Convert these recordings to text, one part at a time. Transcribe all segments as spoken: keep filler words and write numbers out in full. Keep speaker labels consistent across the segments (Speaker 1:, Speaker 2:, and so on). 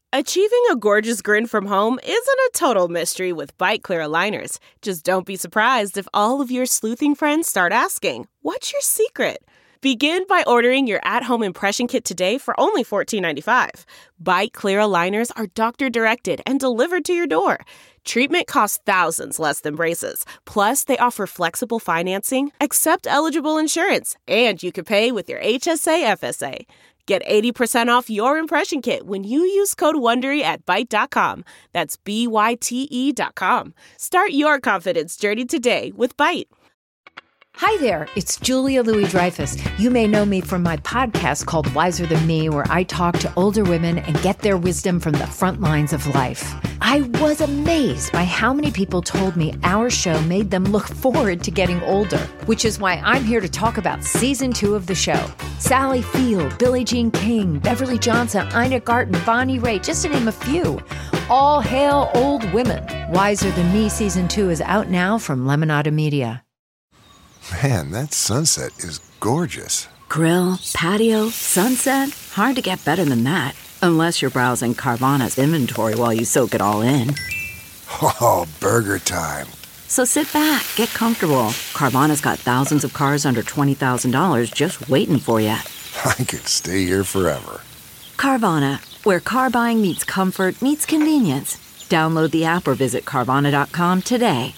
Speaker 1: Achieving a gorgeous grin from home isn't a total mystery with Byte Clear aligners. Just don't be surprised if all of your sleuthing friends start asking, "What's your secret?" Begin by ordering your at-home impression kit today for only fourteen ninety-five. Byte Clear aligners are doctor-directed and delivered to your door. Treatment costs thousands less than braces. Plus, they offer flexible financing, accept eligible insurance, and you can pay with your H S A F S A. Get eighty percent off your impression kit when you use code WONDERY at byte dot com. That's B Y T E dot com. Start your confidence journey today with Byte.
Speaker 2: Hi there, it's Julia Louis-Dreyfus. You may know me from my podcast called Wiser Than Me, where I talk to older women and get their wisdom from the front lines of life. I was amazed by how many people told me our show made them look forward to getting older, which is why I'm here to talk about season two of the show. Sally Field, Billie Jean King, Beverly Johnson, Ina Garten, Bonnie Raitt, just to name a few. All hail old women. Wiser Than Me season two is out now from Lemonada Media.
Speaker 3: Man, that sunset is gorgeous.
Speaker 4: Grill, patio, sunset. Hard to get better than that. Unless you're browsing Carvana's inventory while you soak it all in.
Speaker 3: Oh, burger time.
Speaker 4: So sit back, get comfortable. Carvana's got thousands of cars under twenty thousand dollars just waiting for you.
Speaker 3: I could stay here forever.
Speaker 4: Carvana, where car buying meets comfort, meets convenience. Download the app or visit Carvana dot com today.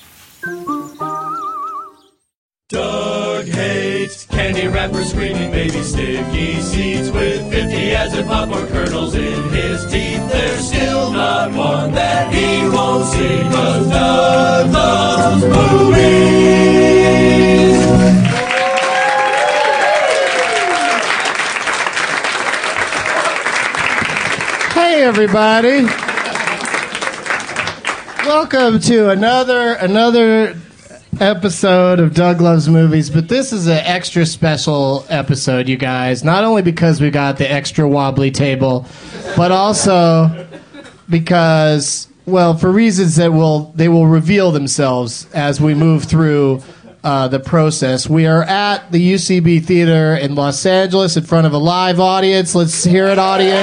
Speaker 5: Doug hates candy wrappers, screaming baby sticky seeds with fifty as in popcorn kernels in his teeth. There's still not one that he won't see, 'cause Doug loves movies.
Speaker 6: Hey everybody. Welcome to another another episode of Doug Loves Movies, but this is an extra special episode, you guys. Not only because we got the extra wobbly table, but also because, well, for reasons that will they will reveal themselves as we move through uh, the process. We are at the U C B Theater in Los Angeles in front of a live audience. Let's hear it, audience.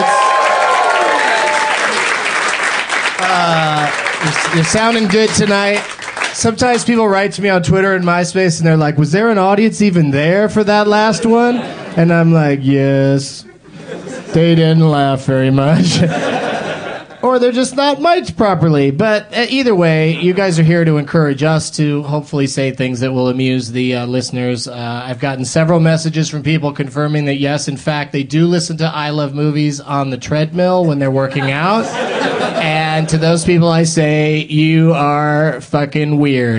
Speaker 6: Uh, you're, you're sounding good tonight. Sometimes people write to me on Twitter and MySpace, and they're like, was there an audience even there for that last one? And I'm like, yes. They didn't laugh very much. Or they're just not mic'd properly. But uh, either way, you guys are here to encourage us to hopefully say things that will amuse the uh, listeners. Uh, I've gotten several messages from people confirming that, yes, in fact, they do listen to I Love Movies on the treadmill when they're working out. And to those people I say, you are fucking weird.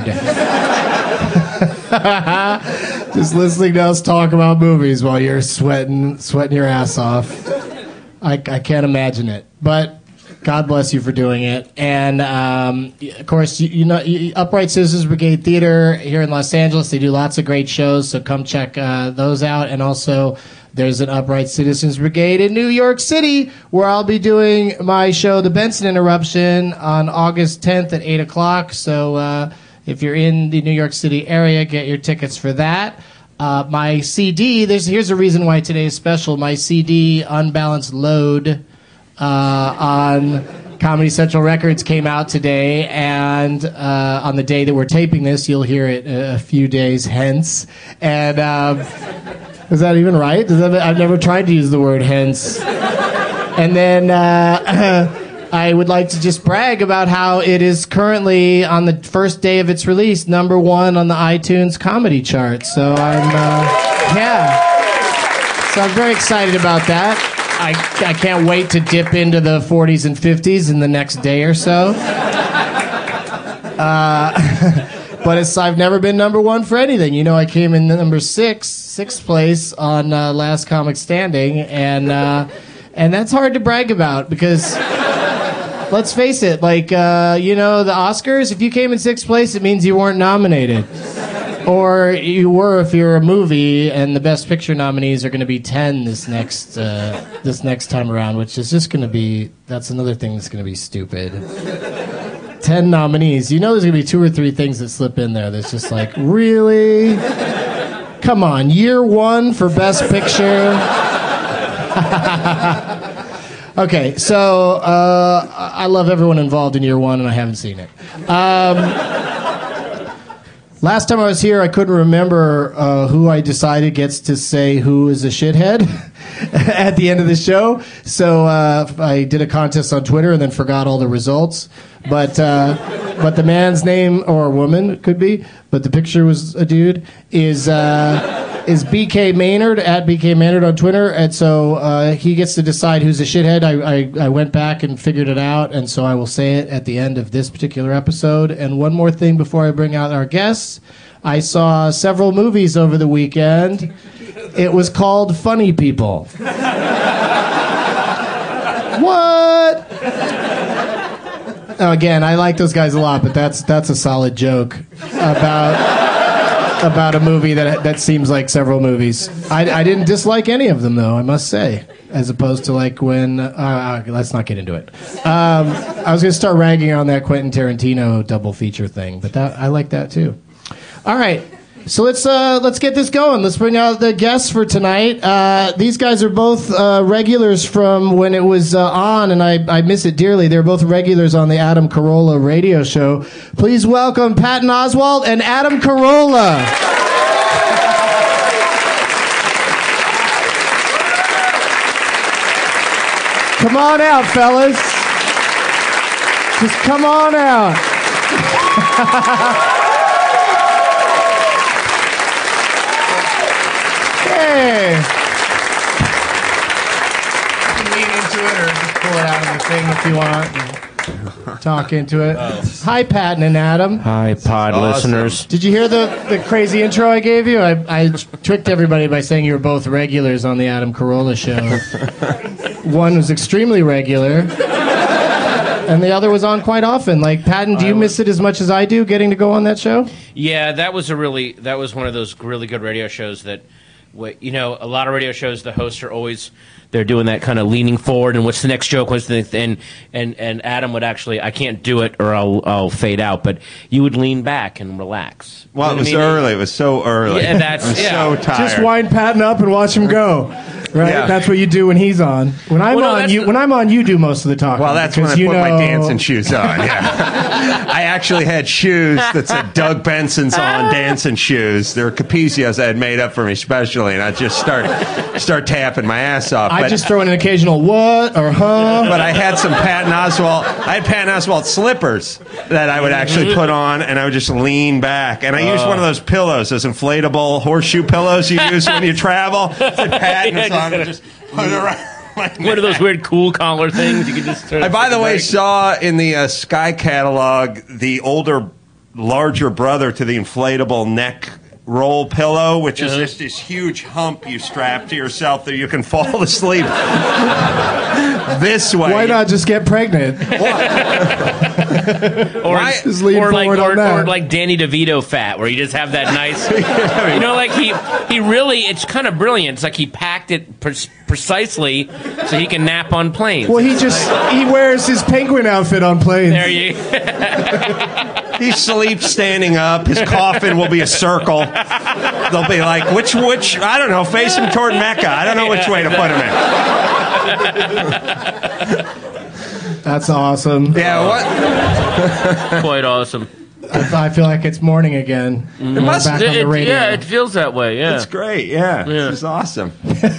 Speaker 6: Just listening to us talk about movies while you're sweating sweating your ass off. I, I can't imagine it. But God bless you for doing it. And, um, of course, you, you know, Upright Citizens Brigade Theater here in Los Angeles, they do lots of great shows, so come check uh, those out. And also, there's an Upright Citizens Brigade in New York City, where I'll be doing my show, The Benson Interruption, on August tenth at eight o'clock. So uh, if you're in the New York City area, get your tickets for that. Uh, my C D, there's, here's a reason why today is special. My C D, Unbalanced Load, uh, on Comedy Central Records came out today, and uh, on the day that we're taping this, you'll hear it a few days hence. And um, is that even right? Does that, I've never tried to use the word hence. And then uh, I would like to just brag about how it is currently, on the first day of its release, number one on the iTunes comedy chart. So I'm, uh, yeah. So I'm very excited about that. I, I can't wait to dip into the forties and fifties in the next day or so. Uh, but it's, I've never been number one for anything. You know, I came in number six, sixth place on uh, Last Comic Standing, and uh, and that's hard to brag about because, let's face it, like, uh, you know, the Oscars, if you came in sixth place, it means you weren't nominated. Or you were if you're a movie, and the Best Picture nominees are going to be ten this next uh, this next time around, which is just going to be, that's another thing that's going to be stupid. ten nominees. You know there's going to be two or three things that slip in there that's just like, really? Come on, year one for Best Picture? Okay, so uh, I love everyone involved in year one, and I haven't seen it. Um, last time I was here, I couldn't remember uh, who I decided gets to say who is a shithead at the end of the show. So uh, I did a contest on Twitter and then forgot all the results. But uh, but the man's name, or woman, it could be, but the picture was a dude, is uh, is B K Maynard, at B K Maynard on Twitter. And so uh, he gets to decide who's a shithead. I, I, I went back and figured it out, and so I will say it at the end of this particular episode. And one more thing before I bring out our guests. I saw several movies over the weekend. It was called Funny People. What? Now, again, I like those guys a lot, but that's that's a solid joke about about a movie that that seems like several movies. I, I didn't dislike any of them, though, I must say, as opposed to like when... Uh, let's not get into it. Um, I was going to start ragging on that Quentin Tarantino double feature thing, but that I like that, too. All right. So let's uh, let's get this going. Let's bring out the guests for tonight. Uh, these guys are both uh, regulars from when it was uh, on, and I, I miss it dearly. They're both regulars on the Adam Carolla radio show. Please welcome Patton Oswalt and Adam Carolla. Come on out, fellas. Just come on out. Hey. You can lean into it or just pull it out of the thing if you want and talk into it. Oh. Hi, Patton and Adam.
Speaker 7: Hi, pod awesome. listeners.
Speaker 6: Did you hear the, the crazy intro I gave you? I, I tricked everybody by saying you were both regulars on the Adam Carolla show. One was extremely regular, and the other was on quite often. Like, Patton, do you miss it as much as I do, getting to go on that show?
Speaker 7: Yeah, that was a really that was one of those really good radio shows that... You know, a lot of radio shows, the hosts are always, they're doing that kind of leaning forward and what's the next joke, what's the next, and, and, and Adam would actually, I can't do it or I'll, I'll fade out, but you would lean back and relax.
Speaker 8: Well,
Speaker 7: you know
Speaker 8: it was
Speaker 7: I mean?
Speaker 8: early. It was so early.
Speaker 7: Yeah, that's,
Speaker 8: I'm
Speaker 7: yeah.
Speaker 8: so tired.
Speaker 6: Just wind Patton up and watch him go. Right? Yeah. That's what you do when he's on. When I'm
Speaker 7: well, no,
Speaker 6: on, you
Speaker 7: the...
Speaker 6: when I'm on, you do most of the talking.
Speaker 8: Well, that's when I put
Speaker 6: know...
Speaker 8: my dancing shoes on. Yeah, I actually had shoes that said Doug Benson's on dancing shoes. They were Capicios I had made up for me specially, and I just start start tapping my ass off.
Speaker 6: I
Speaker 8: but,
Speaker 6: just throw in an occasional what or huh.
Speaker 8: But I had some Patton Oswalt. I had Patton Oswalt slippers that I would actually put on, and I would just lean back. And I used one of those pillows, those inflatable horseshoe pillows you use when you travel. Said Patton's on and just put it around.
Speaker 7: One of those weird cool collar things you can just turn.
Speaker 8: I, by the way,
Speaker 7: back.
Speaker 8: saw in the uh, Sky catalog the older, larger brother to the inflatable neck roll pillow, which is uh-huh. just this huge hump you strap to yourself that you can fall asleep this way.
Speaker 6: Why not just get pregnant?
Speaker 7: or
Speaker 6: Why? Just lean
Speaker 7: or, like,
Speaker 6: forward
Speaker 7: or,
Speaker 6: on that.
Speaker 7: or like Danny DeVito fat, where you just have that nice, you know, like he he really, it's kind of brilliant. It's like he packed it pre- precisely so he can nap on planes.
Speaker 6: Well, he just he wears his penguin outfit on planes.
Speaker 7: There you.
Speaker 8: He sleeps standing up. His coffin will be a circle. They'll be like, which, which, I don't know, face him toward Mecca. I don't know which way to put him
Speaker 6: in. That's awesome.
Speaker 8: Yeah, what?
Speaker 7: Quite awesome.
Speaker 6: I, I feel like it's morning again.
Speaker 7: It must,
Speaker 6: back
Speaker 7: it,
Speaker 6: on the radio.
Speaker 7: Yeah, it feels that way, yeah.
Speaker 8: It's great, yeah. yeah. This is awesome.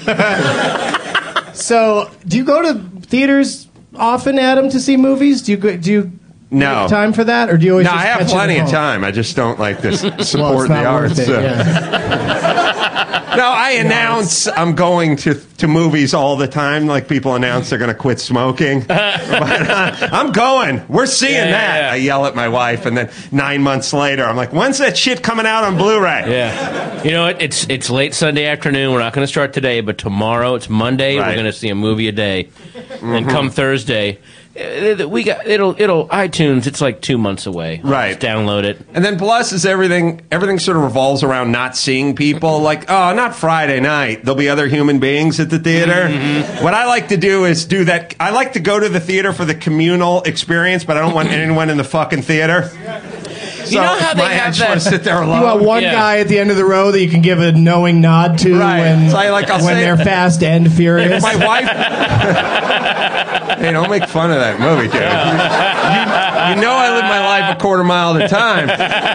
Speaker 6: So, do you go to theaters often, Adam, to see movies? Do you go, do you
Speaker 8: No.
Speaker 6: make time for that, or do you always?
Speaker 8: No,
Speaker 6: just
Speaker 8: I have
Speaker 6: catch
Speaker 8: plenty
Speaker 6: it at
Speaker 8: of
Speaker 6: home?
Speaker 8: time. I just don't like to support
Speaker 6: well, it's
Speaker 8: the
Speaker 6: not
Speaker 8: arts.
Speaker 6: worth it,
Speaker 8: so.
Speaker 6: yeah.
Speaker 8: No, I announce I'm going to to movies all the time. Like people announce they're going to quit smoking. But, uh, I'm going. We're seeing
Speaker 7: yeah,
Speaker 8: that.
Speaker 7: Yeah, yeah.
Speaker 8: I yell at my wife, and then nine months later, I'm like, "When's that shit coming out on Blu-ray?"
Speaker 7: Yeah. You know what? It's it's late Sunday afternoon. We're not going to start today, but tomorrow, it's Monday.
Speaker 8: Right.
Speaker 7: We're going to see a movie a day,
Speaker 8: Mm-hmm.
Speaker 7: and come Thursday. We got it'll it'll iTunes. It's like two months away.
Speaker 8: Right.
Speaker 7: Just download it.
Speaker 8: And then plus is everything. Everything sort of revolves around not seeing people. Like, oh, not Friday night. There'll be other human beings at the theater. Mm-hmm. What I like to do is do that. I like to go to the theater for the communal experience, but I don't want anyone in the fucking theater. So
Speaker 7: you know how they
Speaker 8: my,
Speaker 7: have
Speaker 8: I just
Speaker 7: that?
Speaker 8: want to sit there alone.
Speaker 6: You want one
Speaker 7: Yeah.
Speaker 6: guy at the end of the row that you can give a knowing nod to
Speaker 8: Right.
Speaker 6: when,
Speaker 8: So I, like, I'll
Speaker 6: when
Speaker 8: say-
Speaker 6: they're fast and furious.
Speaker 8: My wife. Hey, don't make fun of that movie, dude. You, you know I live my life a quarter mile at a time.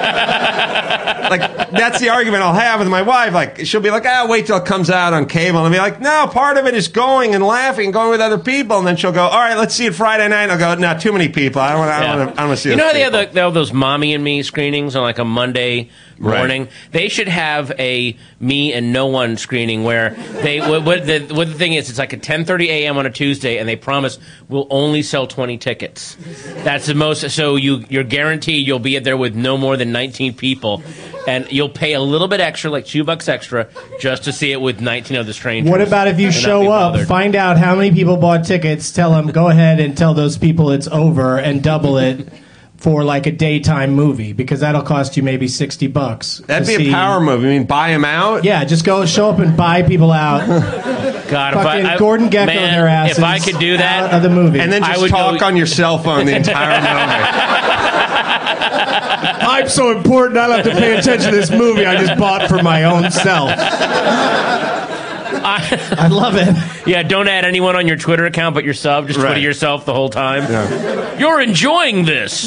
Speaker 8: Like, that's the argument I'll have with my wife. Like, she'll be like, ah, wait till it comes out on cable. And I'll be like, no, part of it is going and laughing and going with other people. And then she'll go, all right, let's see it Friday night. And I'll go, no, too many people. I don't want
Speaker 7: Yeah.
Speaker 8: to I don't want to see
Speaker 7: You
Speaker 8: those
Speaker 7: know how they have,
Speaker 8: people.
Speaker 7: the, they have those Mommy and Me screenings on like a Monday morning?
Speaker 8: Right.
Speaker 7: They should have a Me and No One screening where they what, what, the, what the thing is, it's like at ten thirty a.m. on a Tuesday, and they promise we'll only sell twenty tickets. That's the most. So you you're guaranteed you'll be there with no more than nineteen people, and you'll pay a little bit extra, like two bucks extra, just to see it with nineteen other strangers.
Speaker 6: What about if you
Speaker 7: and not
Speaker 6: show
Speaker 7: be
Speaker 6: up,
Speaker 7: bothered.
Speaker 6: find out how many people bought tickets, tell them, go ahead and tell those people it's over and double it for like a daytime movie, because that'll cost you maybe sixty bucks.
Speaker 8: That'd
Speaker 6: to
Speaker 8: be
Speaker 6: see-
Speaker 8: a power move. I mean, buy them out?
Speaker 6: Yeah, just go show up and buy people out.
Speaker 7: God, if
Speaker 6: Fucking
Speaker 7: I, I,
Speaker 6: Gordon Gekko
Speaker 7: man,
Speaker 6: their asses.
Speaker 7: if I could do that,
Speaker 6: out of the movie.
Speaker 8: And then
Speaker 7: I
Speaker 8: just
Speaker 7: would
Speaker 8: talk
Speaker 7: go-
Speaker 8: on your cell phone the entire movie.
Speaker 6: I'm so important, I don't have to pay attention to this movie I just bought for my own self.
Speaker 7: I,
Speaker 6: I love it.
Speaker 7: yeah, don't add anyone on your Twitter account but yourself. Just
Speaker 8: Right.
Speaker 7: Twitter yourself the whole time.
Speaker 8: Yeah.
Speaker 7: You're enjoying this.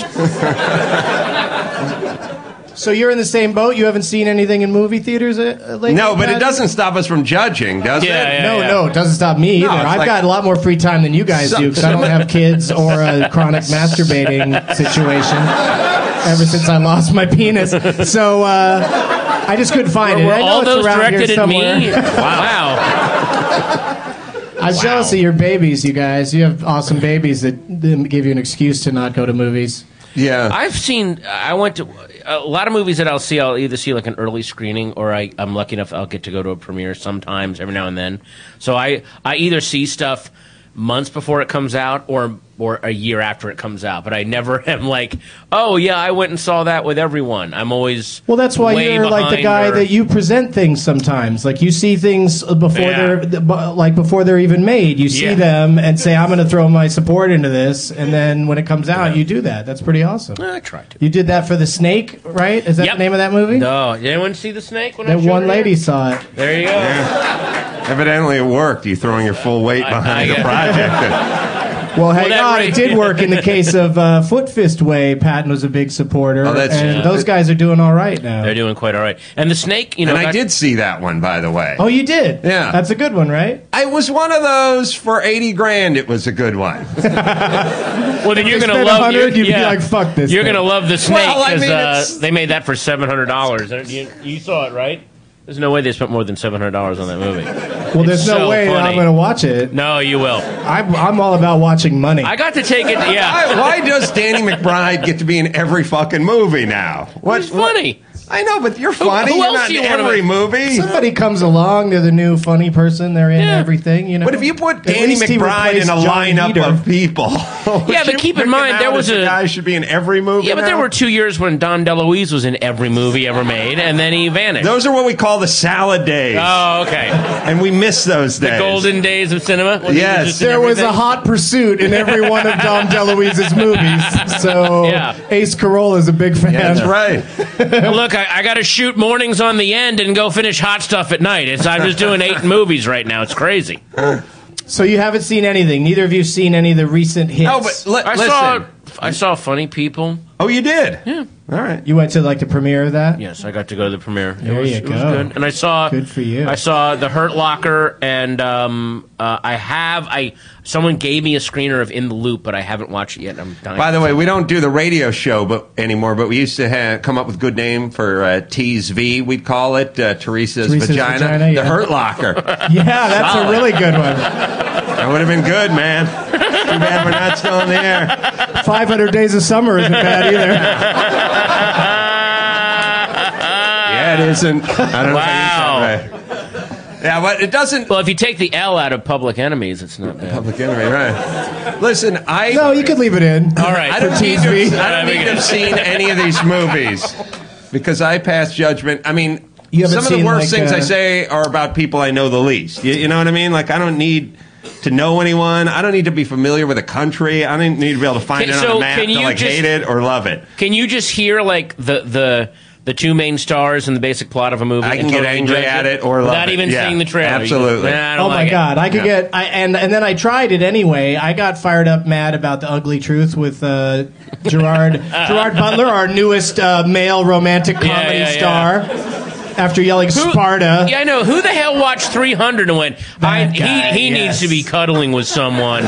Speaker 6: So you're in the same boat? You haven't seen anything in movie theaters uh, lately?
Speaker 8: No, but it
Speaker 6: Patrick?
Speaker 8: doesn't stop us from judging, does
Speaker 7: Yeah,
Speaker 8: it?
Speaker 7: yeah.
Speaker 6: No, no, it doesn't stop me either.
Speaker 8: No, it's
Speaker 6: I've
Speaker 8: like-
Speaker 6: got a lot more free time than you guys
Speaker 8: So-
Speaker 6: do because I don't have kids or a chronic masturbating situation ever since I lost my penis. So uh, I just couldn't find it.
Speaker 7: Were
Speaker 6: I know
Speaker 7: all
Speaker 6: it's
Speaker 7: those
Speaker 6: around here
Speaker 7: directed at
Speaker 6: somewhere.
Speaker 7: me? Wow.
Speaker 6: I'm jealous of your babies, you guys. You have awesome babies that, that give you an excuse to not go to movies.
Speaker 8: Yeah.
Speaker 7: I've seen. I went to a lot of movies that I'll see. I'll either see like an early screening, or I, I'm lucky enough I'll get to go to a premiere sometimes, every now and then. So I, I either see stuff months before it comes out, or or a year after it comes out. But I never am like, oh yeah, I went and saw that with everyone. I'm always
Speaker 6: Well, that's why
Speaker 7: way
Speaker 6: you're like the
Speaker 7: behind
Speaker 6: guy
Speaker 7: or-
Speaker 6: that you present things sometimes. Like you see things before
Speaker 7: Yeah.
Speaker 6: they're like before they're even made. You see
Speaker 7: Yeah.
Speaker 6: them and say, "I'm going to throw my support into this," and then when it comes out, you do that. That's pretty awesome.
Speaker 7: I tried to.
Speaker 6: You did that for The Snake, right? Is that
Speaker 7: Yep.
Speaker 6: the name of that movie?
Speaker 7: No, did anyone see the snake? When I
Speaker 6: That
Speaker 7: showed
Speaker 6: one
Speaker 7: it?
Speaker 6: lady saw it.
Speaker 7: There you go.
Speaker 8: Evidently it worked. You throwing your full weight
Speaker 7: I-
Speaker 8: behind
Speaker 7: I-
Speaker 8: the project.
Speaker 6: Well, hang
Speaker 7: that
Speaker 6: on,
Speaker 7: ra-
Speaker 6: it did work in the case of uh, Foot Fist Way. Patton was a big supporter,
Speaker 8: Oh, that's-
Speaker 6: and
Speaker 8: yeah.
Speaker 6: those guys are doing all right now.
Speaker 7: They're doing quite all right. And the snake, you know,
Speaker 8: And I
Speaker 7: got-
Speaker 8: did see that one, by the way.
Speaker 6: Oh, you did?
Speaker 8: Yeah.
Speaker 6: That's a good one, right?
Speaker 8: I was one of those for eighty grand. It was a good one.
Speaker 7: Well, then you're
Speaker 6: If they
Speaker 7: gonna
Speaker 6: spent
Speaker 7: love.
Speaker 6: one hundred,
Speaker 7: you're-
Speaker 6: you'd be like, "Fuck this
Speaker 7: You're
Speaker 6: thing."
Speaker 7: gonna love the snake
Speaker 8: Well, I
Speaker 7: because
Speaker 8: mean,
Speaker 7: uh,
Speaker 8: it's-
Speaker 7: they made that for seven hundred dollars. You, you saw it, right? There's no way they spent more than seven hundred dollars on that movie.
Speaker 6: Well, there's
Speaker 7: It's
Speaker 6: no
Speaker 7: so
Speaker 6: way that
Speaker 7: funny.
Speaker 6: I'm going to watch it.
Speaker 7: No, you will.
Speaker 6: I'm, I'm all about watching money.
Speaker 7: I got to take it. Yeah,
Speaker 8: Why, why does Danny McBride get to be in every fucking movie now? What,
Speaker 7: it's funny.
Speaker 8: I know, but you're funny.
Speaker 7: who
Speaker 8: you're
Speaker 7: else
Speaker 8: not
Speaker 7: do you
Speaker 8: in
Speaker 7: wanna
Speaker 8: every
Speaker 7: make-
Speaker 8: movie.
Speaker 6: Somebody comes along, they're the new funny person, they're in
Speaker 7: Yeah.
Speaker 6: everything, you know.
Speaker 8: But if you put
Speaker 6: At
Speaker 8: Danny
Speaker 6: least he
Speaker 8: McBride in
Speaker 6: replaced
Speaker 8: a
Speaker 6: John
Speaker 8: lineup
Speaker 6: Heder.
Speaker 8: of people,
Speaker 7: Yeah, but keep in mind, there was
Speaker 8: a
Speaker 7: a-
Speaker 8: guy should be in every movie.
Speaker 7: Yeah, but there
Speaker 8: now?
Speaker 7: were two years when Don DeLuise was in every movie ever made, and then he vanished.
Speaker 8: Those are what we call the salad days,
Speaker 7: Oh, okay.
Speaker 8: and we miss those days.
Speaker 7: The golden days of cinema. when he
Speaker 8: Yes.
Speaker 7: was just in
Speaker 6: There was a
Speaker 7: everything?
Speaker 6: hot pursuit in every one of Dom DeLuise's movies. So
Speaker 7: Yeah.
Speaker 6: Ace Carolla's a big fan.
Speaker 8: That's right.
Speaker 7: Look, I, I got to shoot mornings on the end and go finish Hot Stuff at night. It's, I'm just doing eight movies right now. It's crazy.
Speaker 6: So you haven't seen anything. Neither of you seen any of the recent hits.
Speaker 8: No, but li-
Speaker 7: I
Speaker 8: listen.
Speaker 7: saw I saw Funny People.
Speaker 8: Oh, you did? Yeah. All right.
Speaker 6: You went to like the premiere of that?
Speaker 7: Yes, I got to go to the premiere.
Speaker 6: There
Speaker 7: it was,
Speaker 6: you
Speaker 7: it was
Speaker 6: go.
Speaker 7: good. And I saw
Speaker 6: Good for you.
Speaker 7: I saw The Hurt Locker, and um, uh, I have I someone gave me a screener of In the Loop, but I haven't watched it yet. I'm dying.
Speaker 8: By the way, we don't do the radio show but anymore, but we used to have, come up with a good name for uh, T's V, we'd call it, uh, Teresa's,
Speaker 6: Teresa's
Speaker 8: Vagina,
Speaker 6: Vagina, yeah.
Speaker 8: the Hurt Locker.
Speaker 6: Yeah, that's a really good one.
Speaker 8: That would have been good, man. Too bad we're not still in the air.
Speaker 6: five hundred Days of Summer isn't bad either.
Speaker 8: Yeah, it isn't. I don't
Speaker 7: Wow.
Speaker 8: know if I used that right. Yeah, but it doesn't...
Speaker 7: Well, if you take the L out of Public Enemies, it's not bad.
Speaker 8: Public enemy, right. Listen, I...
Speaker 6: No, you could leave it in.
Speaker 7: All right.
Speaker 8: I don't
Speaker 6: For
Speaker 8: need
Speaker 6: T V.
Speaker 8: to, I don't need to have seen any of these movies because I pass judgment. I mean,
Speaker 6: You haven't
Speaker 8: some of the
Speaker 6: seen,
Speaker 8: worst
Speaker 6: like,
Speaker 8: things I
Speaker 6: uh,
Speaker 8: say are about people I know the least. You, you know what I mean? Like, I don't need to know anyone. I don't need to be familiar with a country. I don't need to be able to find
Speaker 7: Okay,
Speaker 8: it
Speaker 7: so
Speaker 8: on a map
Speaker 7: can
Speaker 8: to
Speaker 7: you
Speaker 8: like
Speaker 7: just-
Speaker 8: hate it or love it.
Speaker 7: Can you just hear like the the the two main stars and the basic plot of a movie.
Speaker 8: I can
Speaker 7: and
Speaker 8: get
Speaker 7: totally
Speaker 8: angry
Speaker 7: judge
Speaker 8: at it or love
Speaker 7: without
Speaker 8: it.
Speaker 7: even
Speaker 8: Yeah,
Speaker 7: seeing the trailer.
Speaker 8: absolutely.
Speaker 7: Nah, I don't
Speaker 6: Oh
Speaker 7: like
Speaker 6: my
Speaker 7: it.
Speaker 6: god, I could
Speaker 8: Yeah.
Speaker 6: get I, and and then I tried it anyway. I got fired up mad about The Ugly Truth with uh, Gerard Gerard Butler, our newest uh, male romantic comedy
Speaker 7: Yeah, yeah,
Speaker 6: star. After yelling
Speaker 7: Who-
Speaker 6: Sparta,
Speaker 7: Yeah, I know. Who the hell watched three hundred and went, I,
Speaker 6: That guy,
Speaker 7: he, he
Speaker 6: yes.
Speaker 7: needs to be cuddling with someone.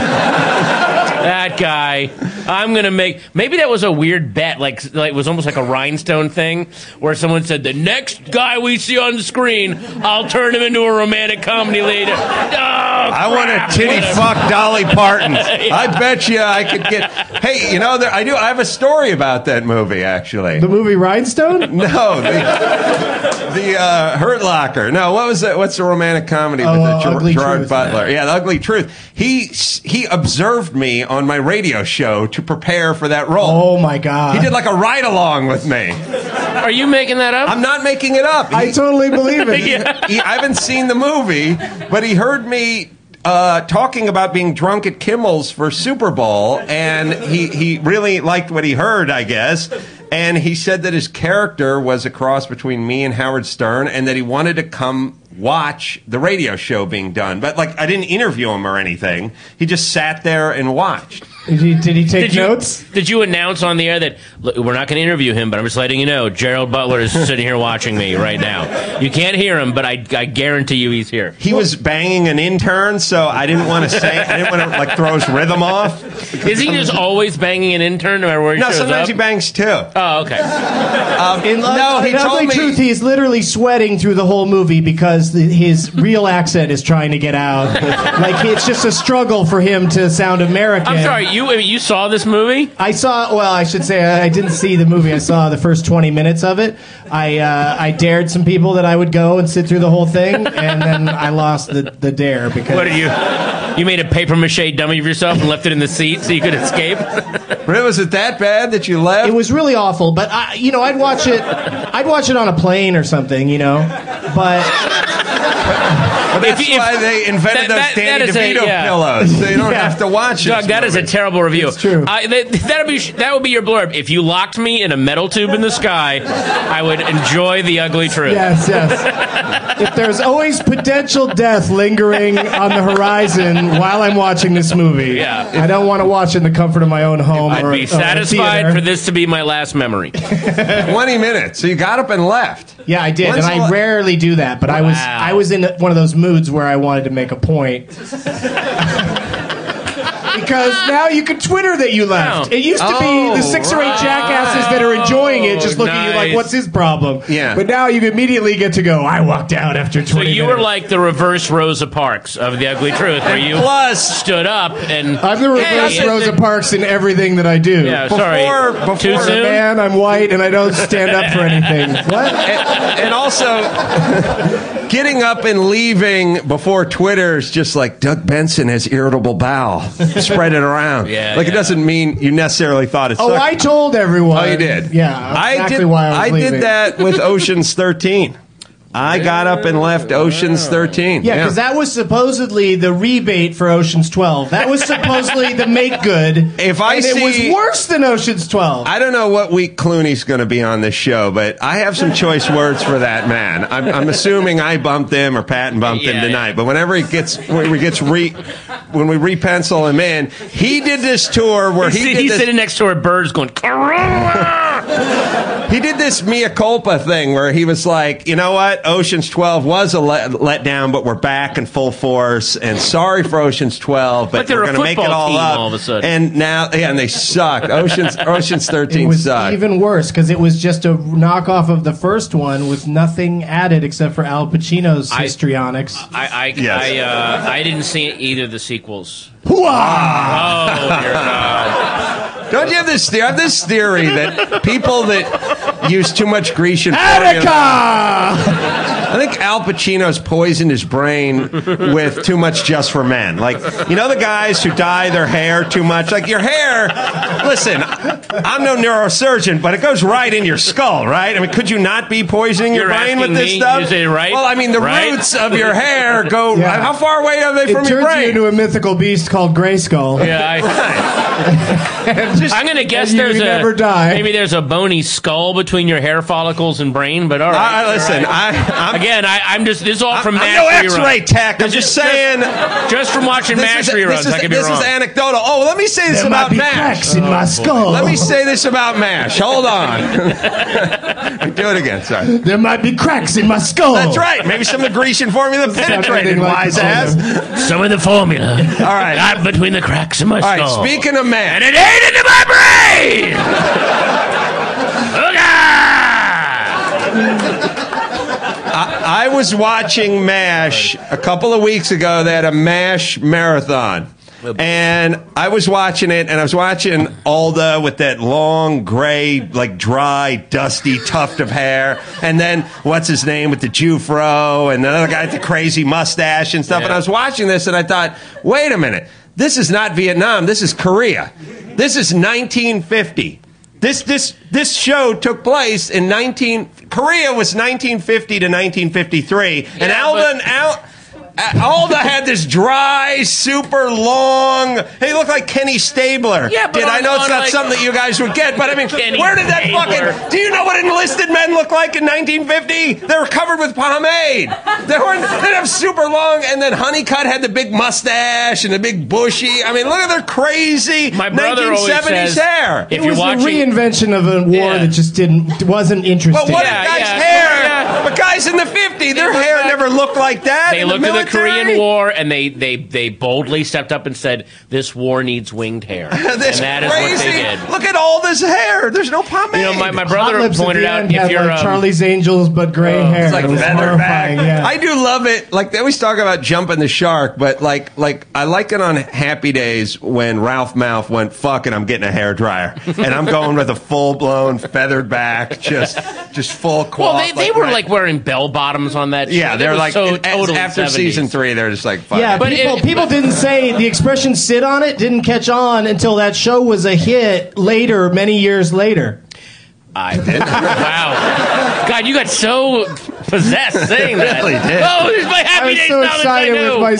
Speaker 7: That guy. I'm going to make... Maybe that was a weird bet. Like, like, it was almost like a rhinestone thing where someone said, the next guy we see on the screen, I'll turn him into a romantic comedy leader. Oh,
Speaker 8: I want
Speaker 7: crap.
Speaker 8: to titty
Speaker 7: Whatever.
Speaker 8: fuck Dolly Parton. I bet you I could get. Hey, you know, there, I do. I have a story about that movie, actually.
Speaker 6: the movie Rhinestone.
Speaker 8: No, the, the uh, Hurt Locker. No, what was that? What's the romantic comedy
Speaker 6: Oh,
Speaker 8: with the
Speaker 6: uh,
Speaker 8: Ger-
Speaker 6: Ugly
Speaker 8: Gerard
Speaker 6: Truth.
Speaker 8: Butler? Yeah, The Ugly Truth. He he observed me on my radio show to prepare for that role.
Speaker 6: Oh my god,
Speaker 8: He did like a ride along with me.
Speaker 7: Are you making that up?
Speaker 8: I'm not making it up.
Speaker 6: I
Speaker 8: He-
Speaker 6: totally believe it.
Speaker 7: Yeah.
Speaker 8: he, I haven't seen the movie, but he heard me uh, talking about being drunk at Kimmel's for Super Bowl, and he, he really liked what he heard, I guess. And he said that his character was a cross between me and Howard Stern, and that he wanted to come watch the radio show being done. But, like, I didn't interview him or anything. He just sat there and watched.
Speaker 6: Did he, did he take
Speaker 7: Did you,
Speaker 6: notes?
Speaker 7: did you announce on the air that look, we're not going to interview him, but I'm just letting you know Gerald Butler is sitting here watching me right now. You can't hear him, but I, I guarantee you he's here.
Speaker 8: He was banging an intern, so I didn't want to say, I didn't want to, like, throw his rhythm off.
Speaker 7: Is he just always banging an intern no matter where he
Speaker 8: No,
Speaker 7: shows
Speaker 8: sometimes
Speaker 7: up?
Speaker 8: he bangs too.
Speaker 7: Oh, okay.
Speaker 8: Um,
Speaker 6: In,
Speaker 8: no, he
Speaker 6: in
Speaker 8: told
Speaker 6: Ugly
Speaker 8: me.
Speaker 6: Truth, he's literally sweating through the whole movie because the, his real accent is trying to get out. Like it's just a struggle for him to sound American.
Speaker 7: I'm sorry, you you saw this movie?
Speaker 6: I saw. Well, I should say I didn't see the movie. I saw the first twenty minutes of it. I uh, I dared some people that I would go and sit through the whole thing, and then I lost the, the dare because.
Speaker 7: What did you? You made a paper mache dummy of yourself and left it in the seat so you could escape?
Speaker 8: Really, was it that bad that you left?
Speaker 6: It was really awful, but I, you know, I'd watch it. I'd watch it on a plane or something, you know. But
Speaker 8: Well, that's
Speaker 7: If you- if-
Speaker 8: why they invented
Speaker 7: that-
Speaker 8: those
Speaker 7: that-
Speaker 8: Danny
Speaker 7: that is a-
Speaker 8: DeVito
Speaker 7: yeah.
Speaker 8: pillows. So you don't
Speaker 6: Yeah.
Speaker 8: have to watch it.
Speaker 7: Doug, that is a terrible review.
Speaker 6: It's true.
Speaker 7: I, that, that'd be, that would be your blurb. If you locked me in a metal tube in the sky, I would enjoy the ugly truth.
Speaker 6: yes, yes. If there's always potential death lingering on the horizon while I'm watching this movie,
Speaker 7: Yeah.
Speaker 6: I don't want to watch it in the comfort of my own home.
Speaker 7: I'd
Speaker 6: or,
Speaker 7: be
Speaker 6: or
Speaker 7: satisfied
Speaker 6: theater.
Speaker 7: for this to be my last memory.
Speaker 8: twenty minutes. So you got up and left.
Speaker 6: Yeah, I did,
Speaker 8: When's
Speaker 6: and
Speaker 8: the
Speaker 6: I
Speaker 8: la-
Speaker 6: rarely do that. But I was
Speaker 7: Wow.
Speaker 6: I was in one of those moods where I wanted to make a point. Because now you can Twitter that you left.
Speaker 7: Oh.
Speaker 6: It used to
Speaker 8: Oh,
Speaker 6: be the six or eight
Speaker 8: right.
Speaker 6: jackasses that are enjoying it, just looking at you like,
Speaker 7: Nice.
Speaker 6: "What's his problem?"
Speaker 8: Yeah.
Speaker 6: But now you immediately get to go. I walked out after
Speaker 7: So
Speaker 6: twenty.
Speaker 7: you
Speaker 6: minutes.
Speaker 7: were like the reverse Rosa Parks of the ugly truth, where you
Speaker 8: Plus,
Speaker 7: stood up and
Speaker 6: I'm the reverse
Speaker 7: Hey,
Speaker 6: Rosa Parks in everything that I do.
Speaker 7: Yeah,
Speaker 8: Before-
Speaker 7: sorry.
Speaker 8: before
Speaker 7: Too
Speaker 8: the
Speaker 6: I'm a
Speaker 7: soon.
Speaker 6: man, I'm white, and I don't stand up for anything. What?
Speaker 8: and, and also, getting up and leaving before Twitter is just like Doug Benson has irritable bowel. Spread it around.
Speaker 7: Yeah,
Speaker 8: like
Speaker 7: yeah.
Speaker 8: it doesn't mean you necessarily thought it.
Speaker 6: Oh,
Speaker 8: sucked.
Speaker 6: I told everyone.
Speaker 8: Oh, you did.
Speaker 6: Yeah, exactly
Speaker 8: I did.
Speaker 6: why I was
Speaker 8: I
Speaker 6: leaving.
Speaker 8: did that with Ocean's thirteen. I got up and left Ocean's thirteen.
Speaker 6: Yeah, because that was supposedly the rebate for Ocean's twelve. That was supposedly the make good.
Speaker 8: If I
Speaker 6: and it was
Speaker 8: see-
Speaker 6: worse than Ocean's twelve.
Speaker 8: I don't know what week Clooney's going to be on this show, but I have some choice words for that man. I'm, I'm assuming I bumped him or Patton bumped
Speaker 7: Yeah,
Speaker 8: him tonight.
Speaker 7: yeah.
Speaker 8: But whenever he gets, when we gets re, when we repencil him in, he did this tour where he
Speaker 7: He's,
Speaker 8: did
Speaker 7: he's
Speaker 8: this,
Speaker 7: sitting next to her birds going, Corolla!
Speaker 8: he did this mea culpa thing where he was like, you know what, Ocean's twelve was a let, letdown, but we're back in full force, and sorry for Ocean's twelve, but
Speaker 7: Like they're
Speaker 8: we're
Speaker 7: a
Speaker 8: going to make it
Speaker 7: football
Speaker 8: all
Speaker 7: team
Speaker 8: up.
Speaker 7: all of a sudden.
Speaker 8: And now, yeah, and they sucked. Ocean's Ocean's
Speaker 6: It
Speaker 8: thirteen
Speaker 6: was
Speaker 8: sucked.
Speaker 6: even worse because it was just a knockoff of the first one with nothing added except for Al Pacino's
Speaker 7: I-
Speaker 6: histrionics.
Speaker 7: I I,
Speaker 8: Yes.
Speaker 7: I, uh, I didn't see either of the sequels.
Speaker 6: Hooah!
Speaker 7: Oh, dear God.
Speaker 8: Don't you have this? I have this theory that people that use too much Grecian formula.
Speaker 6: Attica!
Speaker 8: I think Al Pacino's poisoned his brain with too much Just for Men. Like, you know, the guys who dye their hair too much. Like your hair. Listen, I'm no neurosurgeon, but it goes right in your skull, right? I mean, could you not be poisoning your
Speaker 7: You're
Speaker 8: brain with
Speaker 7: asking
Speaker 8: this
Speaker 7: me?
Speaker 8: stuff?
Speaker 7: You say right?
Speaker 8: Well, I mean, the
Speaker 7: Right?
Speaker 8: roots of your hair go.
Speaker 6: Yeah.
Speaker 8: How far away are they
Speaker 6: It
Speaker 8: from your
Speaker 6: turns you
Speaker 8: brain?
Speaker 6: into a mythical beast called Grayskull.
Speaker 7: Yeah, I, I'm going to guess
Speaker 6: and you
Speaker 7: there's a
Speaker 6: never die.
Speaker 7: maybe there's a bony skull between your hair follicles and brain, but all right.
Speaker 8: Uh, listen,
Speaker 7: all right.
Speaker 8: I, I'm,
Speaker 7: Again, I, I'm just this is all from
Speaker 8: I'm
Speaker 7: MASH
Speaker 8: no
Speaker 7: reruns.
Speaker 8: X-ray tech. I'm just saying.
Speaker 7: Just from watching
Speaker 8: This
Speaker 7: MASH
Speaker 8: is,
Speaker 7: reruns,
Speaker 8: this is,
Speaker 7: I could be
Speaker 8: this
Speaker 7: wrong.
Speaker 8: is anecdotal. Oh, let me say this
Speaker 6: There
Speaker 8: about
Speaker 6: might be
Speaker 8: MASH.
Speaker 6: cracks in my skull.
Speaker 8: Let me say this about MASH. Hold on. Do it again. Sorry.
Speaker 6: There might be cracks in my skull.
Speaker 8: That's right. Maybe some of the Grecian formula penetrated,
Speaker 6: like
Speaker 8: wise
Speaker 6: the
Speaker 8: ass.
Speaker 7: Some of the formula.
Speaker 8: All right.
Speaker 7: Got between the cracks in my
Speaker 8: All right.
Speaker 7: skull.
Speaker 8: Speaking of MASH.
Speaker 7: And it ate into my brain!
Speaker 8: I, I was watching MASH a couple of weeks ago. They had a MASH marathon. And I was watching it, and I was watching Alda with that long, gray, like dry, dusty tuft of hair. And then, what's his name with the Jufro, and the other guy with the crazy mustache and stuff.
Speaker 7: Yeah.
Speaker 8: And I was watching this, and I thought, wait a minute. This is not Vietnam. This is Korea. This is nineteen fifty. This this this show took place in nineteen. Korea was nineteen fifty to nineteen fifty-three, and
Speaker 7: Yeah,
Speaker 8: Alda
Speaker 7: but-
Speaker 8: and Al. Alda had this dry, super long. He looked like Kenny Stabler.
Speaker 7: Yeah, but
Speaker 8: Did I
Speaker 7: on-
Speaker 8: know it's
Speaker 7: on,
Speaker 8: not
Speaker 7: like-
Speaker 8: something that you guys would get? But I mean,
Speaker 7: Kenny
Speaker 8: where did that
Speaker 7: Stabler.
Speaker 8: fucking? Do you know what enlisted men looked like in nineteen fifty? They were covered with pomade. They weren't. They didn't have super long. And then Honeycutt had the big mustache and the big bushy. I mean, look at their crazy
Speaker 7: My brother
Speaker 8: nineteen
Speaker 7: always
Speaker 8: seventies
Speaker 7: says,
Speaker 8: hair.
Speaker 7: if
Speaker 6: It
Speaker 7: you're
Speaker 6: was
Speaker 7: watching,
Speaker 6: a reinvention of a war
Speaker 7: Yeah.
Speaker 6: that just didn't wasn't interesting.
Speaker 8: But what
Speaker 7: Yeah,
Speaker 8: if guys'
Speaker 7: yeah.
Speaker 8: hair?
Speaker 7: Yeah.
Speaker 8: But guys in the fifties, their
Speaker 7: look
Speaker 8: hair
Speaker 7: back-
Speaker 8: never looked like that.
Speaker 7: they
Speaker 8: in
Speaker 7: looked
Speaker 8: the
Speaker 7: at the
Speaker 8: military.
Speaker 7: Korean War and they, they, they boldly stepped up and said, "This war needs winged hair," and
Speaker 8: This
Speaker 7: that is
Speaker 8: crazy.
Speaker 7: what they did.
Speaker 8: Look at all this hair. There's no pomade.
Speaker 7: You know, my, my
Speaker 6: Hot
Speaker 7: brother
Speaker 6: Lips at
Speaker 7: pointed
Speaker 6: the
Speaker 7: out
Speaker 6: end
Speaker 7: if
Speaker 6: had
Speaker 7: you're
Speaker 6: like
Speaker 7: um,
Speaker 6: Charlie's Angels but gray hair.
Speaker 8: It's like
Speaker 6: it was
Speaker 8: feather back.
Speaker 6: horrifying. Yeah.
Speaker 8: I do love it. Like they always talk about jumping the shark, but like like I like it on Happy Days when Ralph Mouth went fucking. I'm getting a hair dryer and I'm going with a full blown feathered back, just just full
Speaker 7: well,
Speaker 8: quaff.
Speaker 7: they, they were like wearing bell bottoms on that.
Speaker 8: yeah,
Speaker 7: show.
Speaker 8: they're
Speaker 7: It was
Speaker 8: like
Speaker 7: so
Speaker 8: as-
Speaker 7: totally
Speaker 8: after
Speaker 7: seventies.
Speaker 8: season three, they're just like fuck.
Speaker 6: Yeah,
Speaker 7: But
Speaker 6: people
Speaker 7: it-
Speaker 6: people didn't say the expression "sit on it" didn't catch on until that show was a hit later, many years later.
Speaker 7: I did. Wow, God, you got so possessed saying that.
Speaker 8: really did.
Speaker 7: Oh, there's my
Speaker 6: I
Speaker 7: Happy
Speaker 6: was
Speaker 7: Days
Speaker 6: so
Speaker 7: knowledge I
Speaker 6: excited
Speaker 7: knew.
Speaker 6: with my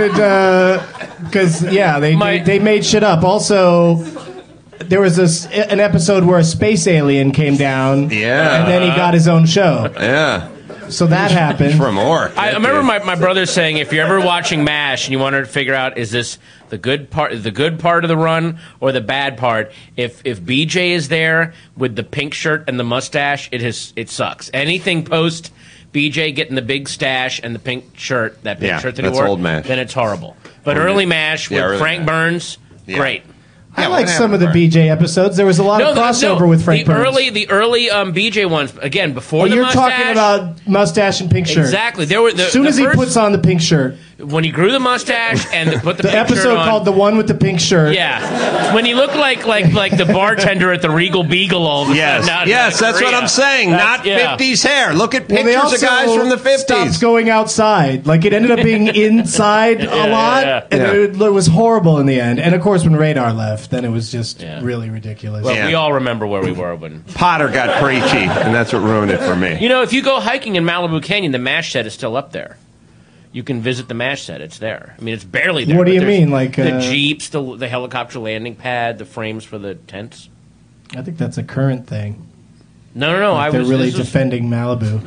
Speaker 6: stupid because yeah, they,
Speaker 7: My-
Speaker 6: they they made shit up. Also, there was this an episode where a space alien came down,
Speaker 8: Yeah.
Speaker 6: and then he got his own show.
Speaker 8: Yeah,
Speaker 6: So that happened.
Speaker 8: from Orc.
Speaker 7: I remember my, my brother saying, if you're ever watching MASH and you want to figure out is this the good part, the good part of the run or the bad part, if if B J is there with the pink shirt and the mustache, it is it sucks. Anything post B J getting the big stash and the pink shirt, that pink
Speaker 8: Yeah,
Speaker 7: shirt that he
Speaker 8: that's
Speaker 7: wore,
Speaker 8: old MASH.
Speaker 7: then it's horrible. But early MASH with
Speaker 8: Yeah, early
Speaker 7: Frank
Speaker 8: MASH.
Speaker 7: Burns,
Speaker 8: Yeah.
Speaker 7: great.
Speaker 6: I
Speaker 8: Yeah,
Speaker 6: like
Speaker 8: what
Speaker 6: some of the
Speaker 8: happened,
Speaker 6: B J episodes. There was a lot of
Speaker 7: the-
Speaker 6: crossover with Frank
Speaker 7: the
Speaker 6: Burns.
Speaker 7: early the early um, B J ones again before
Speaker 6: Oh,
Speaker 7: the
Speaker 6: you're
Speaker 7: mustache.
Speaker 6: talking about mustache and pink shirt.
Speaker 7: Exactly. There were the,
Speaker 6: As soon
Speaker 7: the
Speaker 6: as he
Speaker 7: first-
Speaker 6: puts on the pink shirt,
Speaker 7: when he grew the mustache and the, put the,
Speaker 6: the
Speaker 7: pink shirt
Speaker 6: episode
Speaker 7: on,
Speaker 6: called "The One with the Pink Shirt."
Speaker 7: Yeah, when he looked like like like the bartender at the Regal Beagle all of a
Speaker 8: Yes,
Speaker 7: sudden. Not-
Speaker 8: yes,
Speaker 7: not
Speaker 8: that's what
Speaker 7: Korea.
Speaker 8: I'm saying.
Speaker 7: That's-
Speaker 8: Not
Speaker 7: yeah.
Speaker 8: fifties hair. Look at
Speaker 6: Well, they
Speaker 8: pictures
Speaker 6: also
Speaker 8: of guys from the
Speaker 6: stopped
Speaker 8: fifties.
Speaker 6: going outside. Like it ended up being inside
Speaker 7: Yeah,
Speaker 6: a lot,
Speaker 7: yeah,
Speaker 6: and
Speaker 8: yeah.
Speaker 6: It, it was horrible in the end. And of course, when Radar left, then it was just
Speaker 7: Yeah.
Speaker 6: really ridiculous.
Speaker 7: Well,
Speaker 8: Yeah.
Speaker 7: we all remember where we were when.
Speaker 8: Potter got preachy, and that's what ruined it for me.
Speaker 7: You know, if you go hiking in Malibu Canyon, the MASH set is still up there. You can visit the MASH set; it's there. I mean, it's barely there.
Speaker 6: What do
Speaker 7: but
Speaker 6: you
Speaker 7: there's
Speaker 6: mean, like,
Speaker 7: the
Speaker 6: uh,
Speaker 7: jeeps, the the helicopter landing pad, the frames for the tents?
Speaker 6: I think that's a current thing.
Speaker 7: No, no, no. I
Speaker 6: They're
Speaker 7: was
Speaker 6: really
Speaker 7: this was-
Speaker 6: defending Malibu.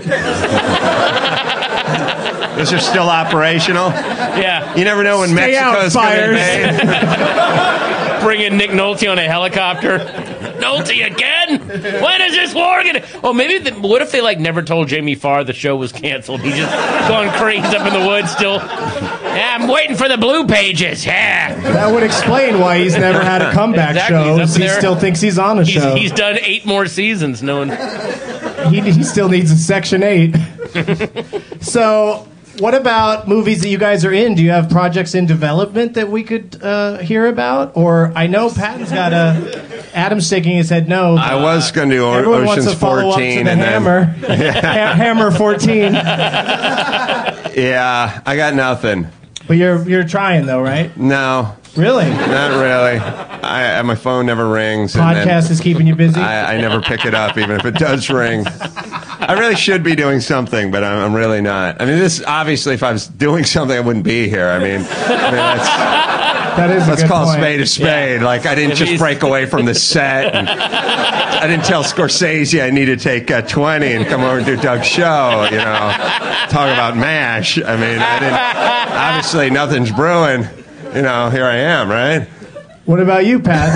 Speaker 8: Those are still operational.
Speaker 7: Yeah,
Speaker 8: You never know when
Speaker 6: Stay out,
Speaker 8: Mexico's going to
Speaker 6: fires.
Speaker 8: invade.
Speaker 7: bringing Nick Nolte on a helicopter. Nolte again? When is this war gonna? Oh, maybe. The, what if they like never told Jamie Farr the show was canceled? He just gone crazy up in the woods still. Yeah, I'm waiting for the blue pages. Yeah,
Speaker 6: That would explain why he's never had a comeback
Speaker 7: Exactly,
Speaker 6: show.
Speaker 7: he's up
Speaker 6: He
Speaker 7: there.
Speaker 6: still thinks he's on a
Speaker 7: he's,
Speaker 6: show.
Speaker 7: he's done eight more seasons. No one.
Speaker 6: he, he still needs a Section eight. So, what about movies that you guys are in? Do you have projects in development that we could uh, hear about? Or I know Patton's got a. Adam's shaking his head no.
Speaker 8: I was going to do o-
Speaker 6: Everyone wants
Speaker 8: Ocean's
Speaker 6: to follow up to
Speaker 8: fourteen,
Speaker 6: the
Speaker 8: and
Speaker 6: Hammer. Ha- Hammer fourteen.
Speaker 8: then yeah, I got nothing.
Speaker 6: But you're you're trying though, right?
Speaker 8: No,
Speaker 6: Really?
Speaker 8: not really. I, my phone never rings. and then
Speaker 6: Podcast is keeping you busy.
Speaker 8: I, I never pick it up, even if it does ring. I really should be doing something, but I'm, I'm really not. I mean, this obviously, if I was doing something, I wouldn't be here. I mean, I mean that's.
Speaker 6: That is a
Speaker 8: Let's
Speaker 6: good
Speaker 8: call
Speaker 6: point.
Speaker 8: a spade a spade.
Speaker 7: Yeah.
Speaker 8: Like, I didn't
Speaker 7: If
Speaker 8: just
Speaker 7: he's-
Speaker 8: break away from the set. And I didn't tell Scorsese I need to take uh, twenty and come over and do Doug's show, you know. Talk about MASH. I mean, I didn't, obviously nothing's brewing. You know, here I am, right?
Speaker 6: What about you, Patton?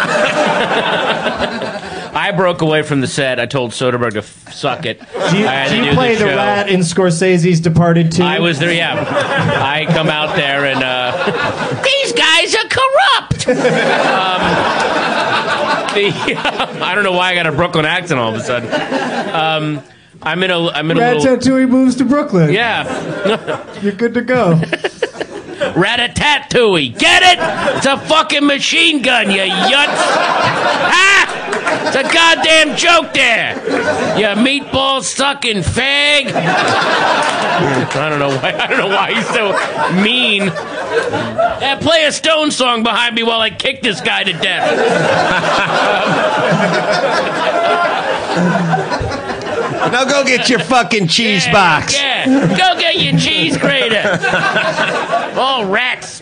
Speaker 7: I broke away from the set. I told Soderbergh to f- suck it.
Speaker 6: Do you,
Speaker 7: I had
Speaker 6: do
Speaker 7: to
Speaker 6: you
Speaker 7: do
Speaker 6: play the
Speaker 7: show.
Speaker 6: rat in Scorsese's Departed two?
Speaker 7: I was there, yeah. I come out there and uh, these guys are corrupt. um, the, I don't know why I got a Brooklyn accent all of a sudden. Um, I'm in a. I'm in a little.
Speaker 6: Ratatouille moves to Brooklyn.
Speaker 7: Yeah.
Speaker 6: You're good to go.
Speaker 7: Rat-a-tat-tooey. Get it? It's a fucking machine gun, you yutz. Ah! It's a goddamn joke there. You meatball sucking fag. I don't know why. I don't know why he's so mean. Yeah, play a Stone song behind me while I kick this guy to death.
Speaker 8: Now go get your fucking cheese
Speaker 7: Yeah,
Speaker 8: box.
Speaker 7: Yeah, go get your cheese grater. All rats.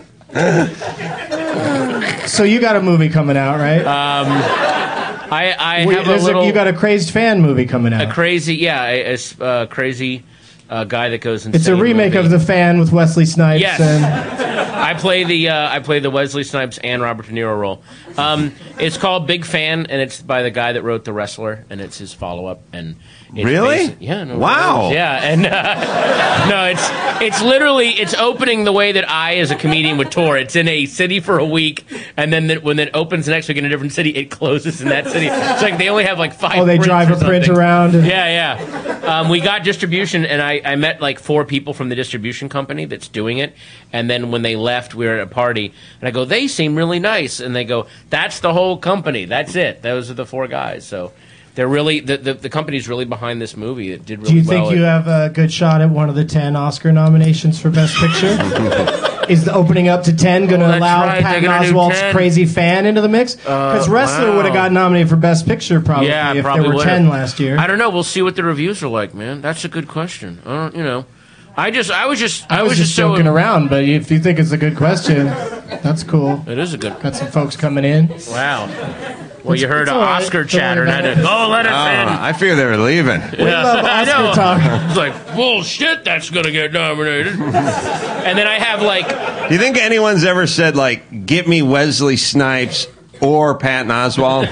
Speaker 6: So you got a movie coming out, right?
Speaker 7: Um, I I
Speaker 6: Wait,
Speaker 7: have a
Speaker 6: there's
Speaker 7: little.
Speaker 6: you got a Crazed Fan movie coming out.
Speaker 7: A crazy, yeah, a, a uh, crazy uh, guy that goes insane.
Speaker 6: It's a remake
Speaker 7: movie.
Speaker 6: of The Fan with Wesley Snipes.
Speaker 7: Yes.
Speaker 6: And
Speaker 7: I play the uh, I play the Wesley Snipes and Robert De Niro role. Um, it's called Big Fan, and it's by the guy that wrote The Wrestler, and it's his follow up. And it's
Speaker 8: Really?
Speaker 7: basi- yeah. No,
Speaker 8: Wow.
Speaker 7: Yeah, and uh, no, it's it's literally it's opening the way that I, as a comedian, would tour. It's in a city for a week, and then the, when it opens the next week in a different city, it closes in that city. It's like they only have like five.
Speaker 6: oh, they
Speaker 7: prints
Speaker 6: drive
Speaker 7: or
Speaker 6: a print
Speaker 7: something.
Speaker 6: around. And
Speaker 7: Yeah, yeah. Um, we got distribution, and I, I met like four people from the distribution company that's doing it. And then when they left, we were at a party, and I go, "They seem really nice." And they go, "That's the whole company. That's it. Those are the four guys." So they're really the the, the company's really behind this movie. It did really
Speaker 6: Do you
Speaker 7: well.
Speaker 6: think you have a good shot at one of the ten Oscar nominations for Best Picture? Is the opening up to ten going to
Speaker 7: Well, that's
Speaker 6: allow
Speaker 7: right,
Speaker 6: Patton
Speaker 7: they're gonna do
Speaker 6: Oswalt's
Speaker 7: ten.
Speaker 6: Crazy Fan into the mix? Because Wrestler
Speaker 7: wow.
Speaker 6: would have got nominated for Best Picture probably
Speaker 7: Yeah,
Speaker 6: if
Speaker 7: probably
Speaker 6: there were
Speaker 7: would've.
Speaker 6: ten last year.
Speaker 7: I don't know. We'll see what the reviews are like, man. That's a good question. I don't, you know. I just, I was just,
Speaker 6: I was just
Speaker 7: so.
Speaker 6: joking around, but if you think it's a good question, that's cool.
Speaker 7: It is a good.
Speaker 6: Got some folks coming in.
Speaker 7: Wow. Well, you heard
Speaker 6: it's all right.
Speaker 7: Oscar
Speaker 6: Don't worry
Speaker 7: chatter.
Speaker 6: about
Speaker 7: And I
Speaker 6: it.
Speaker 7: did, oh, let us in.
Speaker 8: I fear they were leaving.
Speaker 6: We love
Speaker 7: I
Speaker 6: Oscar
Speaker 7: know.
Speaker 6: talk.
Speaker 7: It's like, bullshit, that's going to get nominated. And then I have, like,
Speaker 8: Do you think anyone's ever said, like, get me Wesley Snipes or Patton Oswalt?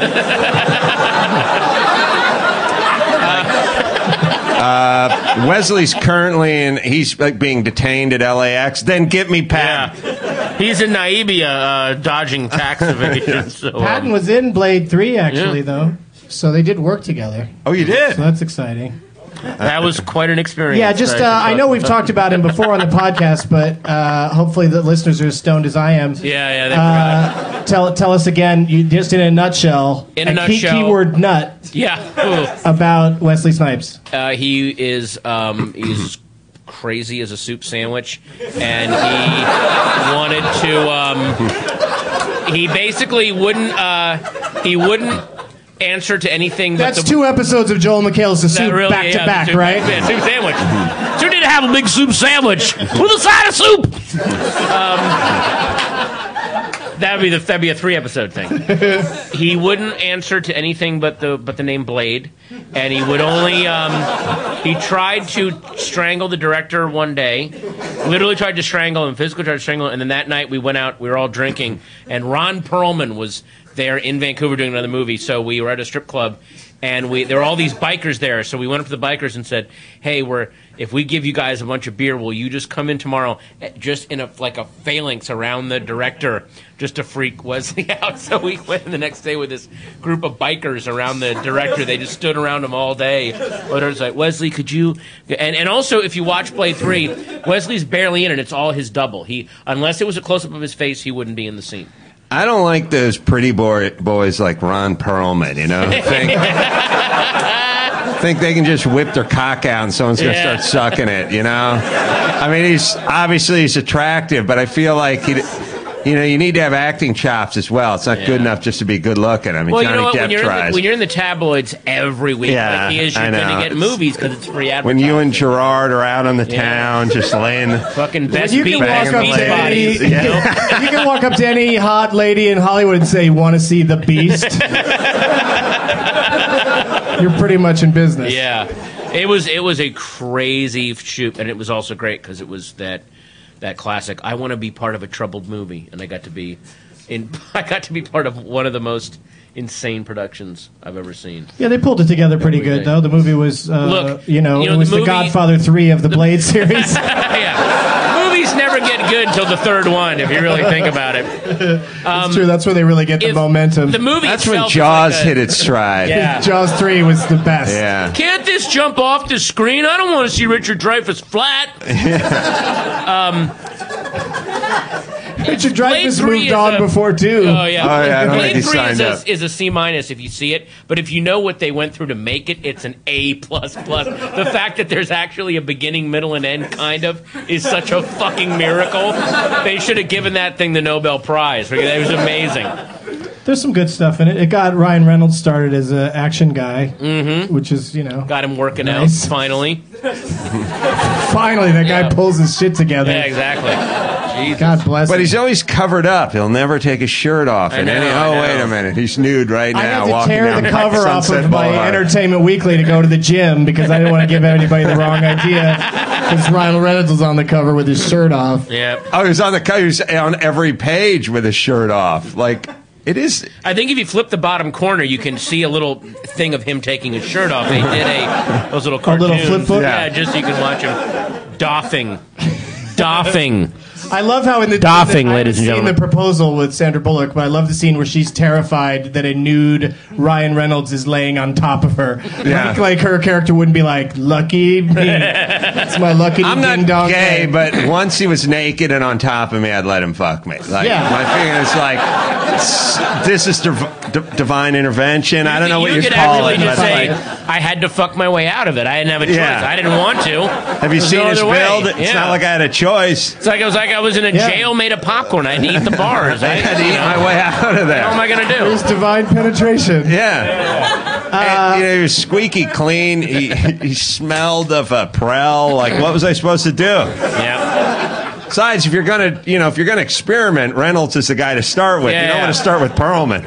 Speaker 8: uh, Wesley's currently in, he's like being detained at L A X. Then get me Patton.
Speaker 7: yeah. He's in Naibia uh, dodging tax evasion. So, um,
Speaker 6: Patton was in Blade three, actually,
Speaker 7: Yeah.
Speaker 6: though. So they did work together.
Speaker 8: Oh, you did?
Speaker 6: So that's exciting.
Speaker 7: that was quite an experience.
Speaker 6: Yeah, just uh, I know we've talked about him before on the podcast, but uh, hopefully the listeners are as stoned as I am.
Speaker 7: Yeah, yeah, they forgot.
Speaker 6: Uh, tell tell us again, you just in a nutshell,
Speaker 7: In a
Speaker 6: key,
Speaker 7: nutshell.
Speaker 6: keyword nut
Speaker 7: Yeah. Ooh.
Speaker 6: about Wesley Snipes.
Speaker 7: Uh, he is um, he's crazy as a soup sandwich, and he wanted to. Um, he basically wouldn't. Uh, he wouldn't answer to anything.
Speaker 6: That's
Speaker 7: but the,
Speaker 6: two episodes of Joel McHale's The
Speaker 7: that
Speaker 6: Soup
Speaker 7: really-
Speaker 6: back to
Speaker 7: yeah,
Speaker 6: back,
Speaker 7: soup,
Speaker 6: right?
Speaker 7: Yeah, soup sandwich. So we need to have a big soup sandwich with a side of soup. Um, That'd be the that'd be a three episode thing. He wouldn't answer to anything but the but the name Blade, and he would only um, he tried to strangle the director one day, literally tried to strangle him, physically tried to strangle him, and then that night we went out, we were all drinking, and Ron Perlman was there in Vancouver doing another movie, so we were at a strip club, and we there were all these bikers there, so we went up to the bikers and said, "Hey, we're if we give you guys a bunch of beer, will you just come in tomorrow, eh, just in a like a phalanx around the director, just to freak Wesley out?" So we went the next day with this group of bikers around the director. They just stood around him all day. But it was like, "Wesley, could you?" And and also, if you watch Blade Three, Wesley's barely in it. It's all his double. He unless it was a close up of his face, he wouldn't be in the scene.
Speaker 8: I don't like those pretty boy, boys like Ron Perlman, you know? Think, think they can just whip their cock out and someone's going to
Speaker 7: Yeah.
Speaker 8: start sucking it, you know? I mean, he's obviously he's attractive, but I feel like he you know, you need to have acting chops as well. It's not
Speaker 7: Yeah.
Speaker 8: good enough just to be good looking. I mean,
Speaker 7: Well,
Speaker 8: Johnny
Speaker 7: you know what?
Speaker 8: Depp
Speaker 7: When you're, in
Speaker 8: tries.
Speaker 7: the, when you're in the tabloids every week,
Speaker 8: Yeah,
Speaker 7: like he is,
Speaker 8: I
Speaker 7: you're going
Speaker 8: know.
Speaker 7: to get
Speaker 8: It's-
Speaker 7: movies because it's free advertising.
Speaker 8: when you and Gerard are out on the town, just laying the
Speaker 7: fucking best
Speaker 6: you
Speaker 7: beat
Speaker 6: can walk up
Speaker 7: beach
Speaker 6: to any,
Speaker 7: bodies. You know?
Speaker 6: you can walk up to any hot lady in Hollywood and say, "Want to see the Beast?" You're pretty much in business.
Speaker 7: Yeah, it was it was a crazy shoot, and it was also great because it was that that classic. I want to be part of a troubled movie, and I got to be in. I got to be part of one of the most insane productions I've ever seen.
Speaker 6: Yeah, they pulled it together pretty good, though. The movie was, uh,
Speaker 7: Look,
Speaker 6: you know,
Speaker 7: you know,
Speaker 6: it was
Speaker 7: the
Speaker 6: the,
Speaker 7: movie-
Speaker 6: Godfather three of the Blade series.
Speaker 7: Yeah, movies never get good until the third one, if you really think about it.
Speaker 6: It's true. That's where they really get the
Speaker 7: if
Speaker 6: momentum.
Speaker 7: The movie
Speaker 8: That's when
Speaker 7: itself is
Speaker 8: Jaws
Speaker 7: like a-
Speaker 8: hit its stride.
Speaker 7: Yeah.
Speaker 6: Jaws three was the best.
Speaker 8: Yeah.
Speaker 7: Can't this jump off the screen? I don't want to see Richard Dreyfuss flat. um,
Speaker 6: Richard
Speaker 7: Blade
Speaker 6: Dreyfuss
Speaker 7: three
Speaker 6: moved
Speaker 7: is
Speaker 6: on
Speaker 7: a-
Speaker 6: before, too.
Speaker 7: Oh yeah,
Speaker 8: Oh, yeah, I don't think
Speaker 7: Blade
Speaker 8: he
Speaker 7: three is
Speaker 8: signed
Speaker 7: a,
Speaker 8: up.
Speaker 7: is a C minus if you see it, but if you know what they went through to make it, it's an A plus plus. The fact that there's actually a beginning, middle, and end kind of is such a fucking miracle. They should have given that thing the Nobel Prize because it was amazing.
Speaker 6: There's some good stuff in it. It got Ryan Reynolds started as an action guy,
Speaker 7: Mm-hmm.
Speaker 6: which is, you know,
Speaker 7: Got him working
Speaker 6: Nice.
Speaker 7: out finally.
Speaker 6: finally that guy pulls his shit together.
Speaker 7: Yeah, exactly. Jesus.
Speaker 6: God bless
Speaker 8: But
Speaker 6: him.
Speaker 8: he's always covered up. He'll never take his shirt off.
Speaker 7: I
Speaker 8: And
Speaker 7: know,
Speaker 8: any,
Speaker 7: I
Speaker 8: oh,
Speaker 7: know.
Speaker 8: wait a minute. He's nude right
Speaker 6: I
Speaker 8: now.
Speaker 6: had to
Speaker 8: walking
Speaker 6: tear
Speaker 8: down
Speaker 6: the cover off
Speaker 8: Sunset
Speaker 6: of my
Speaker 8: Boulevard.
Speaker 6: Entertainment Weekly to go to the gym because I didn't want to give anybody the wrong idea. Because Ryan Reynolds was on the cover with his shirt off.
Speaker 7: Yeah.
Speaker 8: Oh, he was on the cover. He was on every page with his shirt off. Like, it is.
Speaker 7: I think if you flip the bottom corner, you can see a little thing of him taking his shirt off. They did a those little
Speaker 6: A little
Speaker 7: cartoons.
Speaker 6: flip book?
Speaker 7: Yeah, just so you can watch him doffing, doffing.
Speaker 6: I love how in the
Speaker 7: Doffing,
Speaker 6: I haven't
Speaker 7: ladies and
Speaker 6: seen
Speaker 7: gentlemen.
Speaker 6: the proposal with Sandra Bullock, but I love the scene where she's terrified that a nude Ryan Reynolds is laying on top of her.
Speaker 8: Yeah.
Speaker 6: Like, like her character wouldn't be like, "Lucky me, it's my lucky
Speaker 8: I'm
Speaker 6: ding
Speaker 8: not
Speaker 6: dong
Speaker 8: gay,
Speaker 6: day."
Speaker 8: but once he was naked and on top of me, I'd let him fuck me. Like,
Speaker 6: Yeah.
Speaker 8: my feeling is like, s- this is div- d- divine intervention. I don't know what
Speaker 7: you
Speaker 8: you
Speaker 7: could
Speaker 8: call
Speaker 7: actually
Speaker 8: it.
Speaker 7: just
Speaker 8: but
Speaker 7: say,
Speaker 8: like,
Speaker 7: "I had to fuck my way out of it. I didn't have a choice.
Speaker 8: Yeah.
Speaker 7: I didn't want to."
Speaker 8: have you
Speaker 7: There's
Speaker 8: seen
Speaker 7: no
Speaker 8: his
Speaker 7: other way.
Speaker 8: build? It's
Speaker 7: Yeah.
Speaker 8: not like I had a choice.
Speaker 7: It's like it was like I was in a
Speaker 6: Yeah.
Speaker 7: jail made of popcorn. I had to eat the bars.
Speaker 8: I
Speaker 7: I
Speaker 8: had to
Speaker 7: you
Speaker 8: eat
Speaker 7: know,
Speaker 8: my way out of there.
Speaker 7: What am I gonna
Speaker 6: There's
Speaker 7: do?
Speaker 6: divine penetration.
Speaker 8: Yeah. And, you know, he was squeaky clean. He, he smelled of a Prel. Like, what was I supposed to do?
Speaker 7: Yeah.
Speaker 8: Besides, if you're gonna, you know, if you're gonna experiment, Reynolds is the guy to start with.
Speaker 7: Yeah,
Speaker 8: you don't
Speaker 7: yeah.
Speaker 8: want to start with Perlman.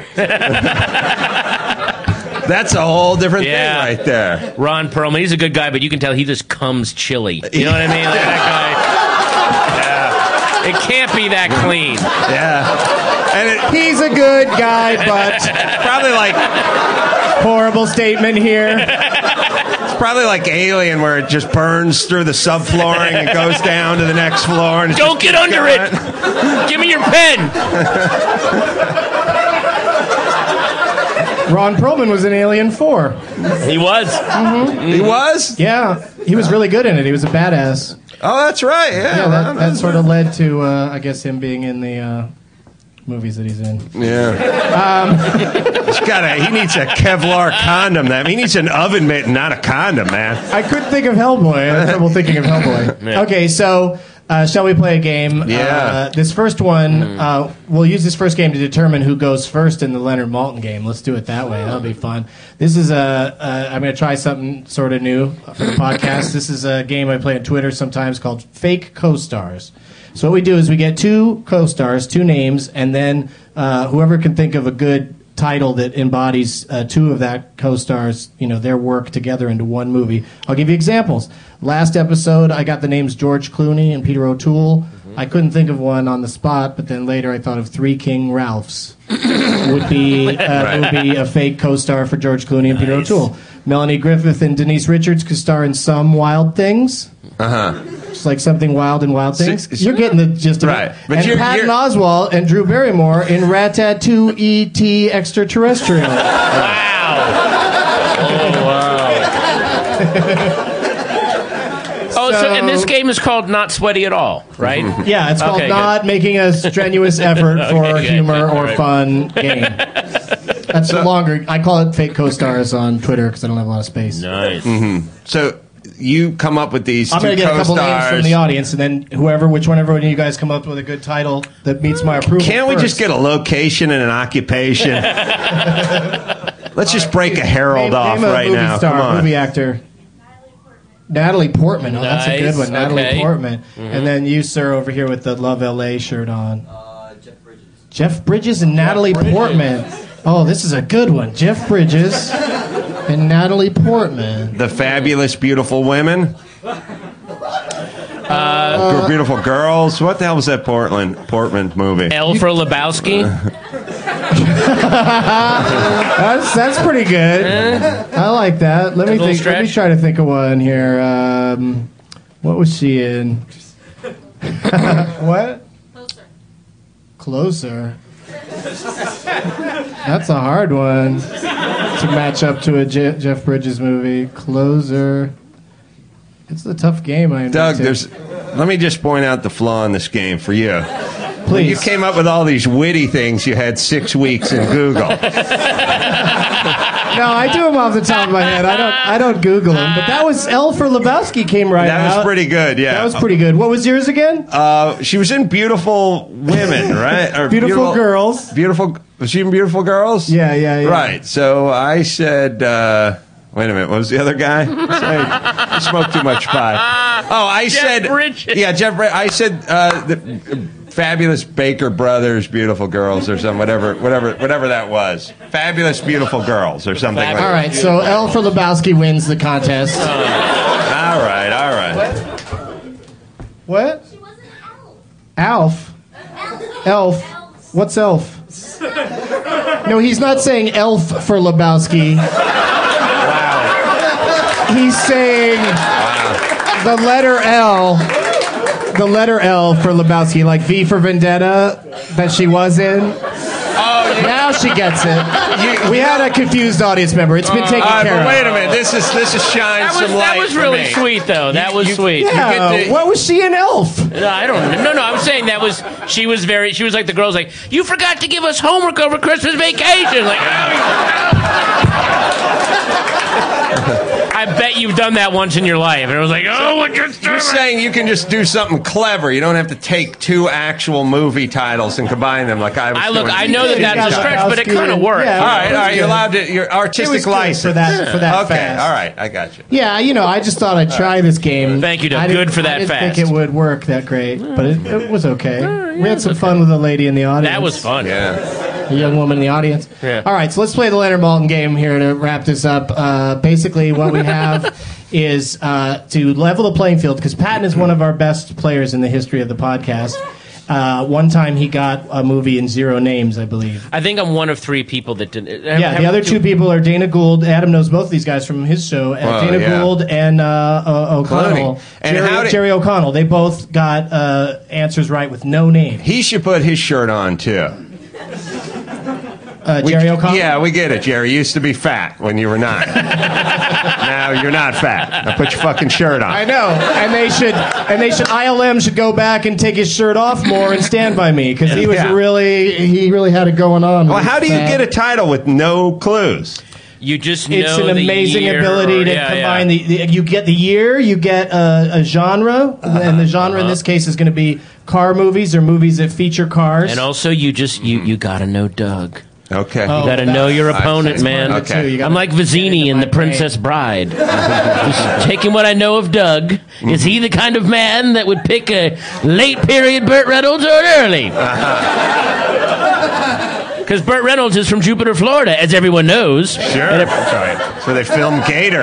Speaker 8: That's a whole different
Speaker 7: Yeah.
Speaker 8: thing right there.
Speaker 7: Ron Perlman, he's a good guy, but you can tell he just comes chilly. You know what I mean? Like that guy. Yeah. It can't be that clean.
Speaker 8: Yeah. And it,
Speaker 6: He's a good guy, but
Speaker 8: probably like
Speaker 6: horrible statement here.
Speaker 8: it's probably like Alien, where it just burns through the subflooring and goes down to the next floor. And it's
Speaker 7: Don't
Speaker 8: just
Speaker 7: get under
Speaker 8: going.
Speaker 7: it. Give me your pen.
Speaker 6: Ron Perlman was in Alien four.
Speaker 7: He was.
Speaker 8: He was.
Speaker 6: Yeah, he was really good in it. He was a badass.
Speaker 8: Oh, that's right. Yeah.
Speaker 6: Yeah,
Speaker 8: well,
Speaker 6: that, that sort of led to, uh, I guess, him being in the uh, movies that he's in.
Speaker 8: Yeah. He's got a, he needs a Kevlar condom. That he needs an oven mitt, not a condom, man.
Speaker 6: I couldn't think of Hellboy. I had trouble thinking of Hellboy.
Speaker 7: Yeah.
Speaker 6: Okay, so uh, shall we play a game?
Speaker 8: Yeah.
Speaker 6: Uh, this first one, uh, we'll use this first game to determine who goes first in the Leonard Maltin game. Let's do it that way. That'll be fun. This is a. Uh, I'm going to try something sort of new for the podcast. This is a game I play on Twitter sometimes called Fake Co-Stars. So what we do is we get two co-stars, two names, and then uh, whoever can think of a good title that embodies uh, two of that co-stars, you know, their work together into one movie. I'll give you examples. Last episode, I got the names George Clooney and Peter O'Toole. I couldn't think of one on the spot, but then later I thought of Three King Ralphs would be uh, would be a fake co-star for George Clooney and Peter O'Toole. Melanie Griffith and Denise Richards could star in Some Wild Things.
Speaker 8: Uh huh.
Speaker 6: Just like Something Wild and Wild Things.
Speaker 8: S-
Speaker 6: You're getting the gist of
Speaker 8: Right.
Speaker 6: it.
Speaker 8: But
Speaker 6: and
Speaker 8: you're-
Speaker 6: Patton
Speaker 8: you're-
Speaker 6: Oswalt and Drew Barrymore in Ratatouille Extraterrestrial.
Speaker 7: Wow. Oh, wow. Oh, so, and this game is called Not Sweaty at All, right?
Speaker 6: Yeah, it's called
Speaker 7: Okay,
Speaker 6: Not Making a Strenuous Effort for
Speaker 7: Okay, good.
Speaker 6: Humor or
Speaker 7: All right.
Speaker 6: Fun Game. That's the longer. I call it fake co-stars on Twitter because I don't have a lot of space.
Speaker 7: Nice.
Speaker 8: So you come up with these
Speaker 6: I'm
Speaker 8: two
Speaker 6: going to get a couple names
Speaker 8: co-stars.
Speaker 6: from the audience, and then whoever, which whenever one of you guys come up with a good title that meets my approval.
Speaker 8: Can't we
Speaker 6: first.
Speaker 8: just get a location and an occupation? Let's just break a Herald
Speaker 6: name,
Speaker 8: off
Speaker 6: name a
Speaker 8: right
Speaker 6: movie
Speaker 8: now.
Speaker 6: Star,
Speaker 8: Come on.
Speaker 6: Movie actor. Natalie Portman. Oh, that's a
Speaker 7: Nice.
Speaker 6: good one. Natalie
Speaker 7: Okay.
Speaker 6: Portman.
Speaker 7: Mm-hmm.
Speaker 6: And then you, sir, over here with the Love L A shirt on.
Speaker 9: Uh, Jeff Bridges.
Speaker 6: Jeff Bridges and Natalie
Speaker 7: Bridges.
Speaker 6: Portman. Oh, this is a good one. Jeff Bridges and Natalie Portman.
Speaker 8: The Fabulous Beautiful Women. Uh, Beautiful Girls. What the hell was that Portland Portman movie?
Speaker 7: L for Lebowski.
Speaker 6: That's that's pretty good. I like that. Let me
Speaker 7: little
Speaker 6: think. Let me
Speaker 7: stretch.
Speaker 6: try to think of one here. Um, what was she in? What? Closer. Closer. That's a hard one to match up to a Je- Jeff Bridges movie. Closer. It's a tough game. I
Speaker 8: Doug,
Speaker 6: admit to.
Speaker 8: there's. Let me just point out the flaw in this game for you.
Speaker 6: Please.
Speaker 8: You came up with all these witty things. You had six weeks in Google.
Speaker 6: No, I do them off the top of my head. I don't. I don't Google them. But that was L for Lebowski came right
Speaker 8: That
Speaker 6: out.
Speaker 8: was pretty good. Yeah,
Speaker 6: That was pretty good. What was yours again?
Speaker 8: Uh, she was in Beautiful Women, right? Or
Speaker 6: Beautiful Girls.
Speaker 8: Beautiful. Was she in Beautiful Girls?
Speaker 6: Yeah, yeah, yeah.
Speaker 8: Right. So I said. Uh, wait a minute. What was the other guy? I, I smoked too much pot. Oh, I
Speaker 7: Jeff
Speaker 8: said.
Speaker 7: Bridges.
Speaker 8: Yeah, Jeff. Bridges. I said uh, the Fabulous Baker Brothers, Beautiful Girls, or some whatever, whatever, whatever that was. Fabulous Beautiful Girls, or something like
Speaker 6: All
Speaker 8: that.
Speaker 6: right, so L for Lebowski wins the contest.
Speaker 8: All right. All right.
Speaker 6: What? Alf. Elf. What's Elf? No, he's not saying Elf for Lebowski.
Speaker 8: Wow.
Speaker 6: He's saying the letter L. The letter L for Lebowski, like V for Vendetta that she was in.
Speaker 8: Oh, you,
Speaker 6: Now she gets it.
Speaker 8: you,
Speaker 6: We had a confused audience member. It's been taken
Speaker 8: All right,
Speaker 6: care
Speaker 8: but
Speaker 6: of.
Speaker 8: wait a minute. This is this is shine
Speaker 7: That was,
Speaker 8: some light
Speaker 7: that was
Speaker 8: for
Speaker 7: really
Speaker 8: me.
Speaker 7: sweet, though. That was
Speaker 8: you-
Speaker 7: sweet.
Speaker 6: Yeah,
Speaker 8: get the-
Speaker 6: what was she in Elf?
Speaker 7: No, I don't. No, no. I'm saying that was. She was very. She was like the girls. Like, you forgot to give us homework over Christmas vacation. Like, I bet you've done that once in your life. And it was like, oh, what you're
Speaker 8: You're saying you can just do something clever. You don't have to take two actual movie titles and combine them like I was
Speaker 7: I look.
Speaker 8: doing.
Speaker 7: I know that
Speaker 6: You
Speaker 7: that's
Speaker 6: got
Speaker 7: a stretch, but it kind of
Speaker 6: Lebowski.
Speaker 7: worked.
Speaker 6: Yeah,
Speaker 8: All right,
Speaker 6: it was
Speaker 8: all right. You're
Speaker 6: good.
Speaker 8: allowed to. Your
Speaker 6: It was
Speaker 8: artistic
Speaker 6: good
Speaker 8: license
Speaker 6: for that for that
Speaker 8: Okay,
Speaker 6: fast.
Speaker 8: all right. I got you.
Speaker 6: Yeah, you know, I just thought I'd try this game.
Speaker 7: Thank you, Doug.
Speaker 6: I didn't-
Speaker 7: Good for that
Speaker 6: I didn't
Speaker 7: fast.
Speaker 6: think it would work that great, but it, it was okay. We had some fun with a lady in the audience.
Speaker 7: That was fun.
Speaker 8: Yeah.
Speaker 6: A young woman in the audience.
Speaker 7: Yeah.
Speaker 6: All right, so let's play the Leonard Maltin game here to wrap this up. Uh, basically, what we have is uh, to level the playing field, because Patton is one of our best players in the history of the podcast. Uh, one time he got a movie in zero names, I believe.
Speaker 7: I think I'm one of three people that didn't.
Speaker 6: Yeah, the other two people are Dana Gould. Adam knows both of these guys from his show. Uh,
Speaker 8: Well,
Speaker 6: Dana
Speaker 8: yeah.
Speaker 6: Gould and uh, uh, O'Connell.
Speaker 8: Clooney. And
Speaker 6: Jerry,
Speaker 8: how did-
Speaker 6: Jerry O'Connell. They both got uh, answers right with no name.
Speaker 8: He should put his shirt on too.
Speaker 6: Uh,
Speaker 8: We-
Speaker 6: Jerry O'Connell?
Speaker 8: Yeah, we get it, Jerry. You used to be fat when you were not. Now you're not fat. Now put your fucking shirt on.
Speaker 6: I know, and they should, and they should. I L M should go back and take his shirt off more and stand by me, because he was
Speaker 8: Yeah.
Speaker 6: really, he really had it going on.
Speaker 8: Well, how do you get a title with no clues?
Speaker 7: You just
Speaker 6: It's
Speaker 7: know
Speaker 6: an
Speaker 7: the
Speaker 6: amazing
Speaker 7: year,
Speaker 6: ability to
Speaker 7: yeah,
Speaker 6: combine
Speaker 7: yeah.
Speaker 6: The, the. You get the year, you get a, a genre, and the genre in this case is going to be car movies or movies that feature cars.
Speaker 7: And also, you just you you gotta know Doug.
Speaker 8: Okay.
Speaker 6: Oh,
Speaker 7: You gotta know your opponent,
Speaker 8: that's
Speaker 7: man.
Speaker 8: part of it, too.
Speaker 6: You gotta
Speaker 7: I'm like Vizzini in
Speaker 6: my
Speaker 7: The Princess Bride. Just taking what I know of Doug. Is he the kind of man that would pick a late period Burt Reynolds or an early? Because Burt Reynolds is from Jupiter, Florida, as everyone knows.
Speaker 8: Sure.
Speaker 7: And if-
Speaker 8: That's right. So they filmed Gator.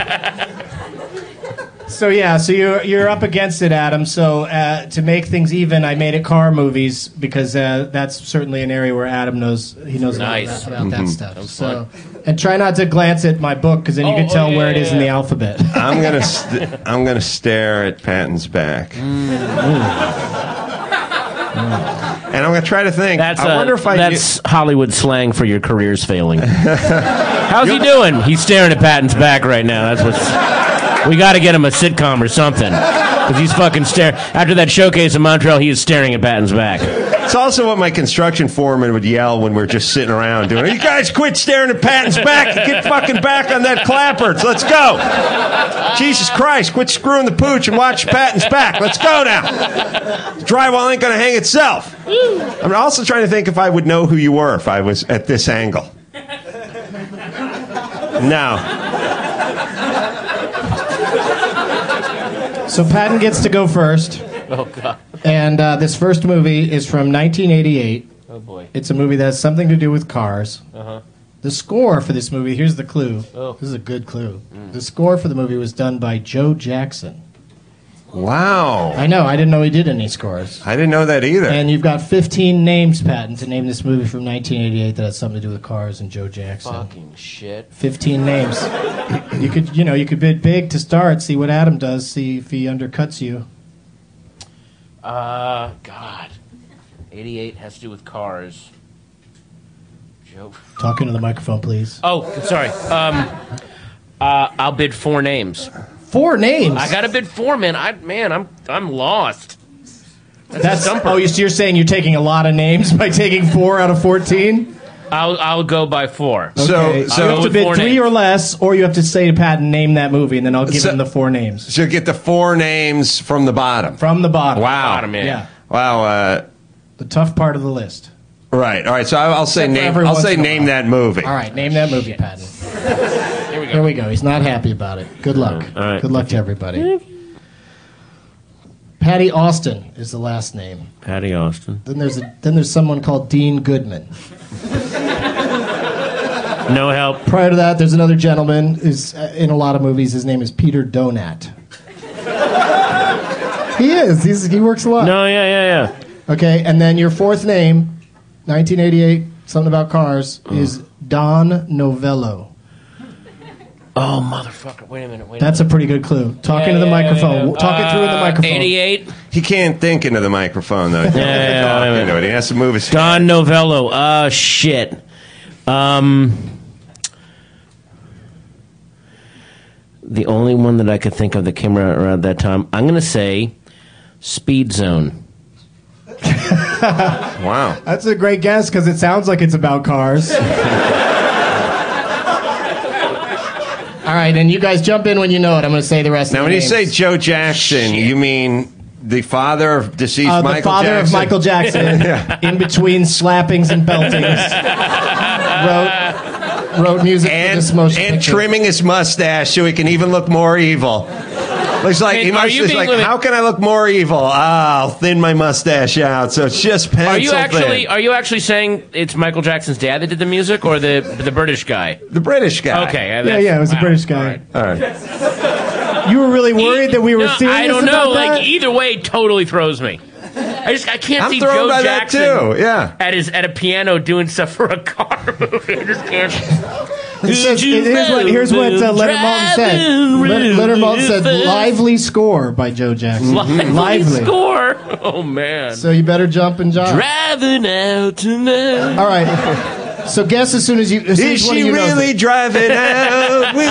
Speaker 6: So yeah, so you're you're up against it, Adam. So uh, to make things even, I made it car movies, because uh, that's certainly an area where Adam knows he knows a lot
Speaker 7: Nice.
Speaker 6: about, about that stuff. So, and try not to glance at my book, because then you
Speaker 7: Oh,
Speaker 6: can
Speaker 7: oh,
Speaker 6: tell
Speaker 7: yeah,
Speaker 6: where it
Speaker 7: yeah,
Speaker 6: is in
Speaker 7: yeah.
Speaker 6: the alphabet.
Speaker 8: I'm gonna st- I'm gonna stare at Patton's back, and I'm gonna try to think.
Speaker 7: That's
Speaker 8: I
Speaker 7: uh,
Speaker 8: wonder if I
Speaker 7: that's Hollywood slang for your career's failing. How's he doing? He's staring at Patton's back right now. That's what's. We got to get him a sitcom or something, because he's fucking staring. After that showcase in Montreal, he is staring at Patton's back.
Speaker 8: It's also what my construction foreman would yell when we're just sitting around doing. You guys quit staring at Patton's back and get fucking back on that clapper. Let's go. Jesus Christ, quit screwing the pooch and watch Patton's back. Let's go now. The drywall ain't gonna hang itself. I'm also trying to think if I would know who you were if I was at this angle. No.
Speaker 6: So Patton gets to go first.
Speaker 7: Oh, God.
Speaker 6: And uh, this first movie is from nineteen eighty-eight.
Speaker 7: Oh, boy.
Speaker 6: It's a movie that has something to do with cars.
Speaker 7: Uh-huh.
Speaker 6: The score for this movie, here's the clue.
Speaker 7: Oh.
Speaker 6: This is a good clue. Mm. The score for the movie was done by Joe Jackson.
Speaker 8: Wow.
Speaker 6: I know, I didn't know he did any scores.
Speaker 8: I didn't know that either.
Speaker 6: And you've got fifteen names, Patton, to name this movie from nineteen eighty-eight that has something to do with cars and Joe Jackson.
Speaker 7: Fucking shit.
Speaker 6: fifteen names. You could, you know, you could bid big to start, see what Adam does, see if he undercuts you.
Speaker 7: Uh, God. eighty-eight has to do with cars. Joe.
Speaker 6: Talking to the microphone, please.
Speaker 7: Oh, sorry. Um, uh, I'll bid four names.
Speaker 6: Four names?
Speaker 7: I got to bid four, man. I man, I'm I'm lost. That's,
Speaker 6: That's
Speaker 7: a dumper.
Speaker 6: Oh, you're saying you're taking a lot of names by taking four out of fourteen?
Speaker 7: I'll I'll go by four.
Speaker 6: Okay,
Speaker 8: So-
Speaker 6: so you have to bid
Speaker 7: four
Speaker 6: three
Speaker 7: names.
Speaker 6: or less, or you have to say to Patton, name that movie, and then I'll give
Speaker 8: So-
Speaker 6: him the four names.
Speaker 8: So get the four names from the bottom.
Speaker 6: From the bottom.
Speaker 8: Wow.
Speaker 7: Bottom, yeah.
Speaker 6: Yeah.
Speaker 8: Wow. Uh,
Speaker 6: The tough part of the list.
Speaker 8: right. All right. So I'll, I'll say
Speaker 6: Except for
Speaker 8: name.
Speaker 6: every
Speaker 8: I'll
Speaker 6: once
Speaker 8: say
Speaker 6: in a
Speaker 8: name
Speaker 6: while.
Speaker 8: that movie.
Speaker 6: All right, name that movie, Patton.
Speaker 7: Here we go.
Speaker 6: Here we go. He's not happy about it. Good luck.
Speaker 7: All right.
Speaker 6: Good luck to everybody. Patty Austin is the last name.
Speaker 7: Patty Austin.
Speaker 6: Then there's a, then there's someone called Dean Goodman.
Speaker 7: No help.
Speaker 6: Prior to that, there's another gentleman who's uh, in a lot of movies. His name is Peter Donat. He is. He's, he works a lot.
Speaker 7: No, yeah, yeah, yeah.
Speaker 6: Okay, and then your fourth name, nineteen eighty-eight, something about cars, is Don Novello.
Speaker 7: Oh, motherfucker. Wait a minute. Wait a
Speaker 6: That's a pretty good clue. Talking
Speaker 7: Yeah,
Speaker 6: to the
Speaker 7: yeah,
Speaker 6: microphone.
Speaker 7: yeah.
Speaker 6: Talk it through in the
Speaker 7: Uh,
Speaker 6: microphone.
Speaker 7: eighty-eight.
Speaker 8: He can't think into the microphone though. He can't
Speaker 7: yeah,
Speaker 8: talk
Speaker 7: wait a minute.
Speaker 8: into it. He has to move his.
Speaker 7: Don Novello. Uh, shit. Um, the only one that I could think of that came around, around that time, I'm going to say Speed Zone.
Speaker 8: Wow.
Speaker 6: That's a great guess because it sounds like it's about cars. All right, and you guys jump in when you know it. I'm going to say the rest
Speaker 8: Now,
Speaker 6: of
Speaker 8: when
Speaker 6: the
Speaker 8: you
Speaker 6: names.
Speaker 8: say Joe Jackson, you mean the father of deceased
Speaker 6: Uh, the
Speaker 8: Michael
Speaker 6: father
Speaker 8: Jackson?
Speaker 6: of Michael Jackson, in between slappings and beltings, wrote, wrote music
Speaker 8: and,
Speaker 6: for this motion
Speaker 8: and
Speaker 6: picture.
Speaker 8: trimming his mustache so he can even look more evil. He's like,
Speaker 7: And
Speaker 8: he
Speaker 7: are
Speaker 8: must,
Speaker 7: you
Speaker 8: he's
Speaker 7: being
Speaker 8: like
Speaker 7: limited-
Speaker 8: how can I look more evil? Ah, I'll thin my mustache out so it's just pencil
Speaker 7: Are you actually
Speaker 8: thin.
Speaker 7: are you actually saying it's Michael Jackson's dad that did the music or the the British guy?
Speaker 8: The British guy.
Speaker 7: Okay.
Speaker 6: Yeah, yeah, it was a British guy.
Speaker 8: All right.
Speaker 6: You were really worried that we were
Speaker 7: no,
Speaker 6: serious
Speaker 7: I don't
Speaker 6: about
Speaker 7: know.
Speaker 6: that?
Speaker 7: Like either way, totally throws me. I just I can't
Speaker 8: I'm
Speaker 7: see
Speaker 8: thrown
Speaker 7: Joe
Speaker 8: by that
Speaker 7: Jackson
Speaker 8: too, yeah.
Speaker 7: at his at a piano doing stuff for a car movie. I just can't.
Speaker 6: It says, it- here's what, here's what uh, Leonard Maltin said. Le- Leonard Maltin said, "Lively score" by Joe Jackson.
Speaker 7: Lively score. Oh man.
Speaker 6: So you better jump and jive.
Speaker 7: Driving out tonight.
Speaker 6: All right. So guess as soon as you. As soon
Speaker 8: Is
Speaker 6: as one
Speaker 8: she
Speaker 6: of you knows
Speaker 8: really
Speaker 6: it.
Speaker 8: driving out with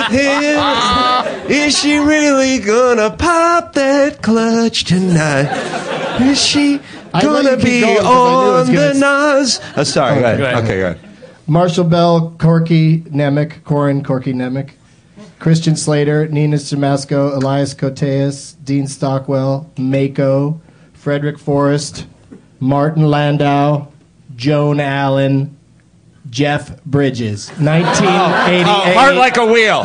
Speaker 8: him? Is she really gonna pop that clutch tonight? Is she
Speaker 6: I let
Speaker 8: gonna
Speaker 6: you keep
Speaker 8: be
Speaker 6: going 'cause I knew it was
Speaker 8: on the
Speaker 6: gonna-
Speaker 8: nose? Oh, sorry. Go ahead.
Speaker 7: Go ahead.
Speaker 8: Okay, good.
Speaker 6: Marshall Bell, Corky Nemec, Corin Corky Nemec, Christian Slater, Nina Simasco, Elias Koteas, Dean Stockwell, Mako, Frederick Forrest, Martin Landau, Joan Allen, Jeff Bridges. nineteen eighty-eight.
Speaker 8: Oh, heart like a wheel.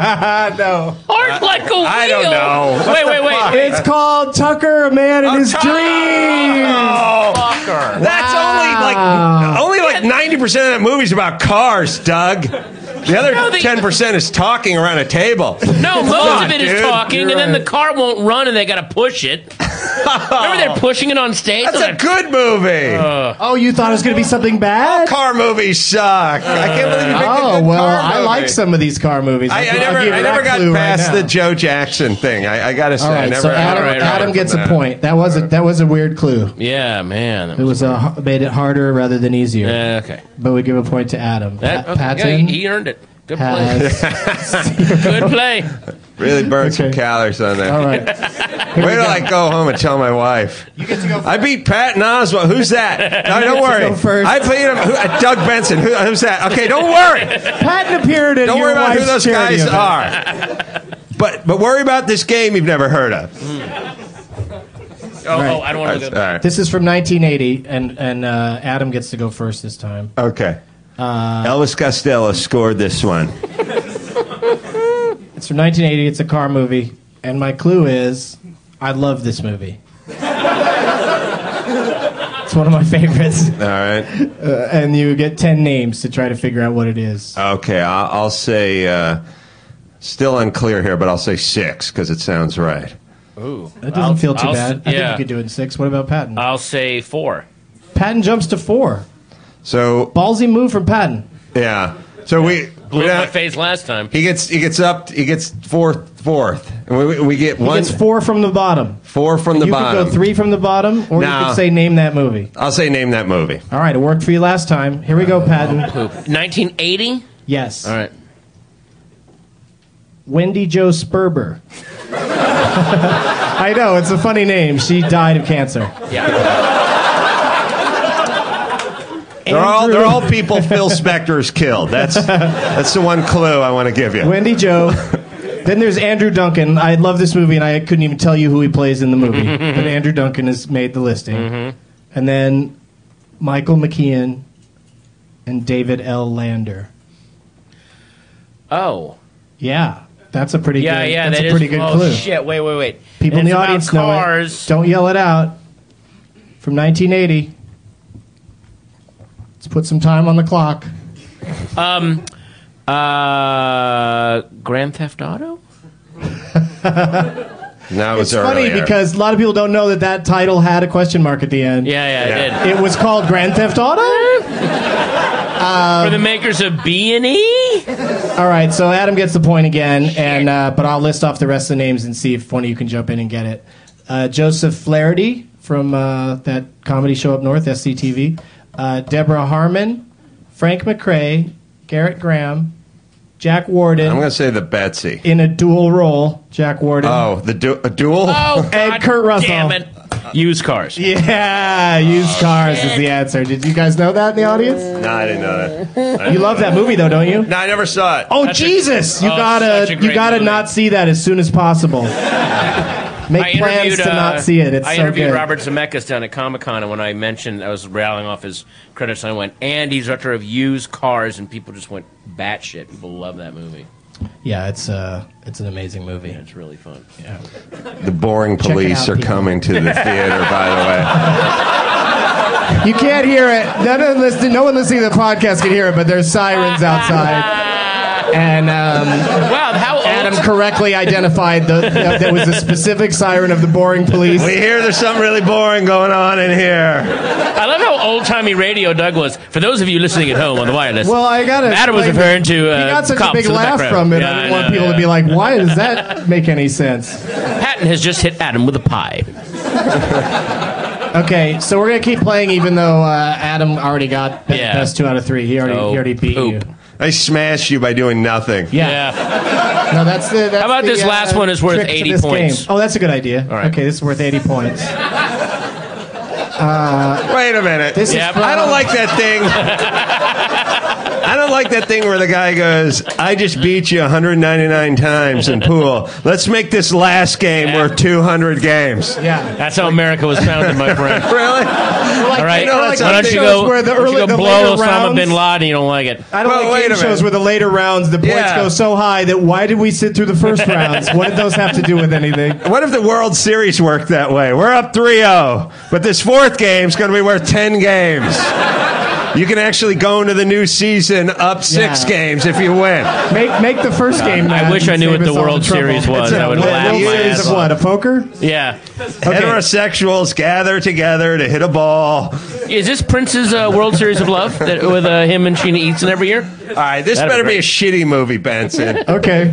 Speaker 6: no.
Speaker 7: Heart like a wheel.
Speaker 8: I don't know. What
Speaker 7: Wait,
Speaker 8: the
Speaker 7: wait, wait.
Speaker 8: fuck?
Speaker 6: It's called Tucker, a Man in His
Speaker 8: Tucker!
Speaker 6: Dreams.
Speaker 8: Oh,
Speaker 7: Fucker.
Speaker 8: that's
Speaker 6: Wow.
Speaker 8: only like only like ninety percent of that movie's about cars, Doug. The other
Speaker 7: No, the-
Speaker 8: ten percent is talking around a table.
Speaker 7: No, most
Speaker 8: on,
Speaker 7: of it is
Speaker 8: dude.
Speaker 7: talking,
Speaker 6: You're
Speaker 7: and then
Speaker 6: right.
Speaker 7: the car won't run, and they got to push it. Remember they're pushing it on stage?
Speaker 8: That's
Speaker 7: They're
Speaker 8: a
Speaker 7: like,
Speaker 8: good movie.
Speaker 6: Oh, you thought it was going to be something bad?
Speaker 8: Car movies suck. I can't believe you picked a
Speaker 6: Oh,
Speaker 8: good
Speaker 6: well,
Speaker 8: car
Speaker 6: I
Speaker 8: movie.
Speaker 6: like some of these car movies.
Speaker 8: I, I
Speaker 6: I'll give
Speaker 8: never,
Speaker 6: you
Speaker 8: I
Speaker 6: that
Speaker 8: never got
Speaker 6: clue right
Speaker 8: past
Speaker 6: now.
Speaker 8: the Joe Jackson thing. I, I gotta say,
Speaker 6: All
Speaker 8: I
Speaker 6: right,
Speaker 8: never.
Speaker 6: so
Speaker 8: I
Speaker 6: Adam,
Speaker 8: never
Speaker 7: right,
Speaker 8: got
Speaker 6: Adam
Speaker 8: from
Speaker 6: gets a
Speaker 8: that.
Speaker 6: point. That was a that was a weird clue.
Speaker 7: yeah, man.
Speaker 6: It was a made it harder rather than easier.
Speaker 7: Yeah, okay.
Speaker 6: But we give a point to Adam.
Speaker 7: That,
Speaker 6: Pa-
Speaker 7: okay,
Speaker 6: Patton,
Speaker 7: yeah, he, he earned it. Good play.
Speaker 6: has
Speaker 7: Good play.
Speaker 8: Really burned some
Speaker 6: Okay.
Speaker 8: calories on there.
Speaker 6: all right.
Speaker 8: Wait till I go home and tell my wife.
Speaker 6: You get to go.
Speaker 8: I beat Patton Oswalt. Who's that? No, don't worry.
Speaker 6: go first.
Speaker 8: I beat him. Who, uh, Doug Benson. Who, who's that? Okay, don't worry.
Speaker 6: Patton appeared in
Speaker 8: Don't
Speaker 6: your
Speaker 8: worry about who
Speaker 6: wife's
Speaker 8: those
Speaker 6: charity
Speaker 8: guys
Speaker 6: event.
Speaker 8: are. But but worry about this game you've never heard of.
Speaker 7: Oh,
Speaker 6: Right.
Speaker 7: oh, I don't want to
Speaker 8: All
Speaker 7: go.
Speaker 8: right.
Speaker 6: This is from nineteen eighty, and and uh, Adam gets to go first this time.
Speaker 8: Okay.
Speaker 6: Uh,
Speaker 8: Elvis Costello scored this one.
Speaker 6: It's from nineteen eighty. It's a car movie, and my clue is, I love this movie. It's one of my favorites,
Speaker 8: All right.
Speaker 6: uh, and you get ten names to try to figure out what it is.
Speaker 8: Okay, I'll, I'll say, uh, still unclear here, but I'll say six because it sounds right.
Speaker 7: Ooh,
Speaker 6: That doesn't
Speaker 7: I'll-
Speaker 6: feel too
Speaker 7: I'll-
Speaker 6: bad. I think
Speaker 7: Yeah,
Speaker 6: you could do it in six. What about Patton?
Speaker 7: I'll say four.
Speaker 6: Patton jumps to four.
Speaker 8: So,
Speaker 6: Ballsy move from Patton.
Speaker 8: yeah. So we,
Speaker 7: Blew
Speaker 8: we
Speaker 7: up my
Speaker 8: don't-
Speaker 7: face last time.
Speaker 8: he gets he gets up he gets fourth fourth and we, we get
Speaker 6: He
Speaker 8: one
Speaker 6: gets four from the bottom.
Speaker 8: four from the
Speaker 6: you
Speaker 8: bottom.
Speaker 6: could go three from the bottom, or
Speaker 8: No.
Speaker 6: you could say name that movie.
Speaker 8: I'll say name that movie.
Speaker 6: All right, it worked for you last time. Here we go, Patton.
Speaker 7: Poop. nineteen eighty?
Speaker 6: Yes.
Speaker 7: All right.
Speaker 6: Wendy Jo Sperber. I know, it's a funny name. She died of cancer.
Speaker 7: Yeah.
Speaker 8: They're all
Speaker 6: Andrew-
Speaker 8: they're all people Phil Spector's killed. That's that's the one clue I want to give you.
Speaker 6: Wendy Jo. Then there's Andrew Duncan. I love this movie, and I couldn't even tell you who he plays in the movie. But Andrew Duncan has made the listing.
Speaker 7: Mm-hmm.
Speaker 6: And then Michael McKean and David L. Lander.
Speaker 7: Oh.
Speaker 6: Yeah, that's a pretty
Speaker 7: Yeah,
Speaker 6: good.
Speaker 7: yeah,
Speaker 6: that's
Speaker 7: that
Speaker 6: a pretty
Speaker 7: is-
Speaker 6: good
Speaker 7: oh,
Speaker 6: clue.
Speaker 7: shit, wait, wait, wait.
Speaker 6: People
Speaker 7: And
Speaker 6: in the
Speaker 7: it's about
Speaker 6: audience know
Speaker 7: cars.
Speaker 6: it. Don't yell it out. From nineteen eighty. Let's put some time on the clock.
Speaker 7: Um, uh, Grand Theft Auto?
Speaker 8: Now
Speaker 6: It's
Speaker 8: it's
Speaker 6: funny
Speaker 8: earlier.
Speaker 6: because a lot of people don't know that that title had a question mark at the end.
Speaker 7: Yeah, yeah,
Speaker 8: Yeah.
Speaker 7: I did.
Speaker 6: It was called Grand Theft Auto?
Speaker 7: For the makers of B and E?
Speaker 6: All right, so Adam gets the point again, and uh, but I'll list off the rest of the names and see if one of you can jump in and get it. Uh, Joseph Flaherty from uh, that comedy show up north, S C T V. Uh, Deborah Harmon, Frank McRae, Garrett Graham, Jack Warden
Speaker 8: I'm going to say the Betsy.
Speaker 6: in a dual role. Jack Warden.
Speaker 8: Oh, the du- a duel?
Speaker 7: Oh,
Speaker 6: And
Speaker 7: God
Speaker 6: Kurt Russell.
Speaker 7: damn it. Used cars.
Speaker 6: Yeah, used cars is the answer. Did you guys know that in the audience?
Speaker 8: No, I didn't know that.
Speaker 6: You love that movie though, don't you?
Speaker 8: No, I never saw it.
Speaker 6: Oh
Speaker 7: That's a-
Speaker 6: Jesus! you
Speaker 7: oh,
Speaker 6: gotta
Speaker 7: such a
Speaker 6: you
Speaker 7: great
Speaker 6: gotta
Speaker 7: movie.
Speaker 6: not see that as soon as possible. Make
Speaker 7: I
Speaker 6: plans
Speaker 7: interviewed,
Speaker 6: to
Speaker 7: uh,
Speaker 6: not see it. It's
Speaker 7: I
Speaker 6: so
Speaker 7: interviewed
Speaker 6: good.
Speaker 7: Robert Zemeckis down at Comic Con, and when I mentioned, I was rattling off his credits, and I went, and he's director of Used Cars, and people just went batshit. People love that movie.
Speaker 6: Yeah, it's uh, it's an amazing movie.
Speaker 7: Yeah, it's really fun.
Speaker 6: Yeah.
Speaker 8: The boring
Speaker 6: Check it
Speaker 8: police
Speaker 6: out,
Speaker 8: are
Speaker 6: people.
Speaker 8: coming to the theater, by the way.
Speaker 6: You can't hear it. None of listen, no one listening to the podcast can hear it, but there's sirens outside. And um,
Speaker 7: Wow, how old?
Speaker 6: Adam correctly identified the, that there was a specific siren of the boring police.
Speaker 8: We hear there's something really boring going on in here.
Speaker 7: I love how old-timey radio Doug was. For those of you listening at home on the wireless,
Speaker 6: Well, I gotta.
Speaker 7: Adam was
Speaker 6: explain
Speaker 7: referring to uh,
Speaker 6: he got such a
Speaker 7: cops
Speaker 6: big
Speaker 7: in the
Speaker 6: laugh
Speaker 7: background.
Speaker 6: from it.
Speaker 7: Yeah,
Speaker 6: I didn't
Speaker 7: I
Speaker 6: want
Speaker 7: know,
Speaker 6: people
Speaker 7: yeah.
Speaker 6: to be like, "Why does that make any sense?"
Speaker 7: Patton has just hit Adam with a pie.
Speaker 6: Okay, so we're gonna keep playing, even though uh, Adam already got be-
Speaker 7: Yeah.
Speaker 6: best two out of three. He already
Speaker 7: Oh,
Speaker 6: he already beat
Speaker 7: poop.
Speaker 6: you.
Speaker 8: I smashed you by doing nothing.
Speaker 6: Yeah.
Speaker 7: Yeah.
Speaker 6: No, that's the. That's
Speaker 7: How about
Speaker 6: the,
Speaker 7: this
Speaker 6: uh,
Speaker 7: last one is worth
Speaker 6: trick to
Speaker 7: eighty
Speaker 6: this
Speaker 7: points?
Speaker 6: game. Oh, that's a good idea.
Speaker 7: All right.
Speaker 6: Okay, this is worth eighty points.
Speaker 8: Wait a minute.
Speaker 6: This
Speaker 7: Yep.
Speaker 6: is from,
Speaker 8: I don't like that thing. I don't like that thing where the guy goes, I just beat you one hundred ninety-nine times in pool. Let's make this last game
Speaker 7: Yeah.
Speaker 8: worth two hundred games.
Speaker 6: Yeah.
Speaker 7: That's how America was founded, my friend.
Speaker 8: Really?
Speaker 6: Like,
Speaker 7: All right,
Speaker 6: you know, like
Speaker 7: why don't
Speaker 6: game
Speaker 7: you
Speaker 6: shows
Speaker 7: go,
Speaker 6: where the
Speaker 7: why don't you
Speaker 6: early,
Speaker 7: go
Speaker 6: the
Speaker 7: blow
Speaker 6: later
Speaker 7: Osama
Speaker 6: rounds,
Speaker 7: bin Laden? You don't like it.
Speaker 6: I don't
Speaker 8: Well,
Speaker 6: like
Speaker 8: wait
Speaker 6: game
Speaker 8: a
Speaker 6: shows
Speaker 8: minute.
Speaker 6: where the later rounds the points
Speaker 8: Yeah.
Speaker 6: go so high that why did we sit through the first rounds? What did those have to do with anything?
Speaker 8: What if the World Series worked that way? We're up three oh, but this fourth game's going to be worth ten games. You can actually go into the new season up six
Speaker 6: Yeah.
Speaker 8: games if you win.
Speaker 6: Make make the first game.
Speaker 7: I
Speaker 6: Matt,
Speaker 7: wish
Speaker 6: and
Speaker 7: I knew
Speaker 6: save
Speaker 7: what the
Speaker 6: us all
Speaker 7: World
Speaker 6: trouble.
Speaker 7: Series was.
Speaker 6: It's a
Speaker 7: I would
Speaker 6: World
Speaker 7: laugh my
Speaker 6: Series
Speaker 7: ass
Speaker 6: of what? A poker?
Speaker 7: Yeah.
Speaker 8: Heterosexuals gather together to hit a ball.
Speaker 7: Is this Prince's uh, World Series of Love that, with uh, him and Sheena Easton every year?
Speaker 8: All right, this
Speaker 7: That'd
Speaker 8: better
Speaker 7: be
Speaker 8: be a shitty movie, Benson.
Speaker 6: Okay.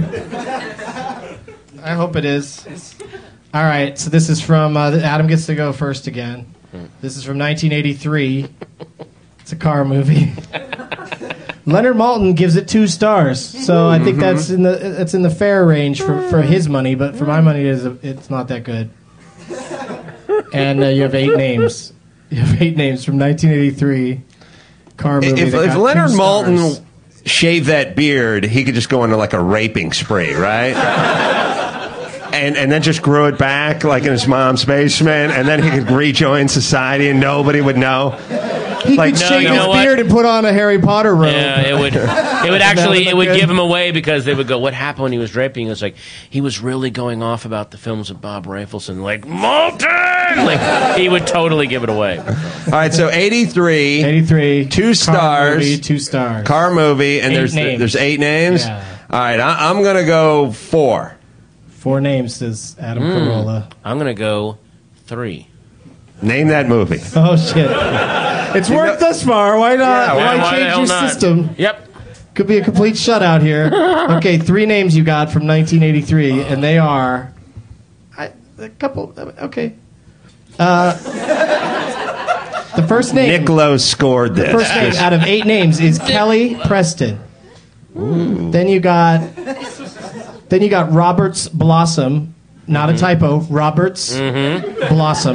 Speaker 6: I hope it is. All right, so this is from uh, Adam gets to go first again. This is from nineteen eighty-three. It's a car movie. Leonard Maltin gives it two stars, so I think that's in the that's in the fair range for, for his money, but for my money, it is a, it's not that good. And uh, you have eight names. You have eight names from nineteen eighty-three. Car movie.
Speaker 8: If,
Speaker 6: that
Speaker 8: if
Speaker 6: got
Speaker 8: Leonard
Speaker 6: two stars.
Speaker 8: Maltin shaved that beard, he could just go into like a raping spree, right? And and then just grew it back like in his mom's basement, and then he could rejoin society and nobody would know.
Speaker 6: He
Speaker 8: Like,
Speaker 6: could
Speaker 8: no,
Speaker 6: shave
Speaker 7: you
Speaker 6: his
Speaker 7: know what?
Speaker 6: beard and put on a Harry Potter robe.
Speaker 7: Yeah, it would. It would actually. It would give him away because they would go, "What happened when he was draping?" It was like he was really going off about the films of Bob Rafelson, like Maltin. Like he would totally give it away.
Speaker 8: All right, so eighty-three,
Speaker 6: eighty-three,
Speaker 8: two
Speaker 6: car
Speaker 8: stars,
Speaker 6: movie, two stars,
Speaker 8: car movie, and
Speaker 6: Eight
Speaker 8: there's
Speaker 6: names.
Speaker 8: there's eight names.
Speaker 6: Yeah.
Speaker 8: All right, I, I'm gonna go four.
Speaker 6: Four names, says Adam
Speaker 7: Mm.
Speaker 6: Carolla.
Speaker 7: I'm gonna go three.
Speaker 8: Name that movie.
Speaker 6: Oh shit! It's worked thus far. Why not?
Speaker 8: Yeah,
Speaker 6: why
Speaker 7: why the
Speaker 6: change
Speaker 7: hell
Speaker 6: your
Speaker 7: not?
Speaker 6: system?
Speaker 7: Yep.
Speaker 6: Could be a complete shutout here. Okay, three names you got from nineteen eighty-three, and they are I, a couple. Okay. Uh, the first name.
Speaker 8: Nick Lowe scored this.
Speaker 6: First name out of eight names is Kelly Preston. Then you got. Then you got Roberts Blossom. Not a typo. Roberts Blossom.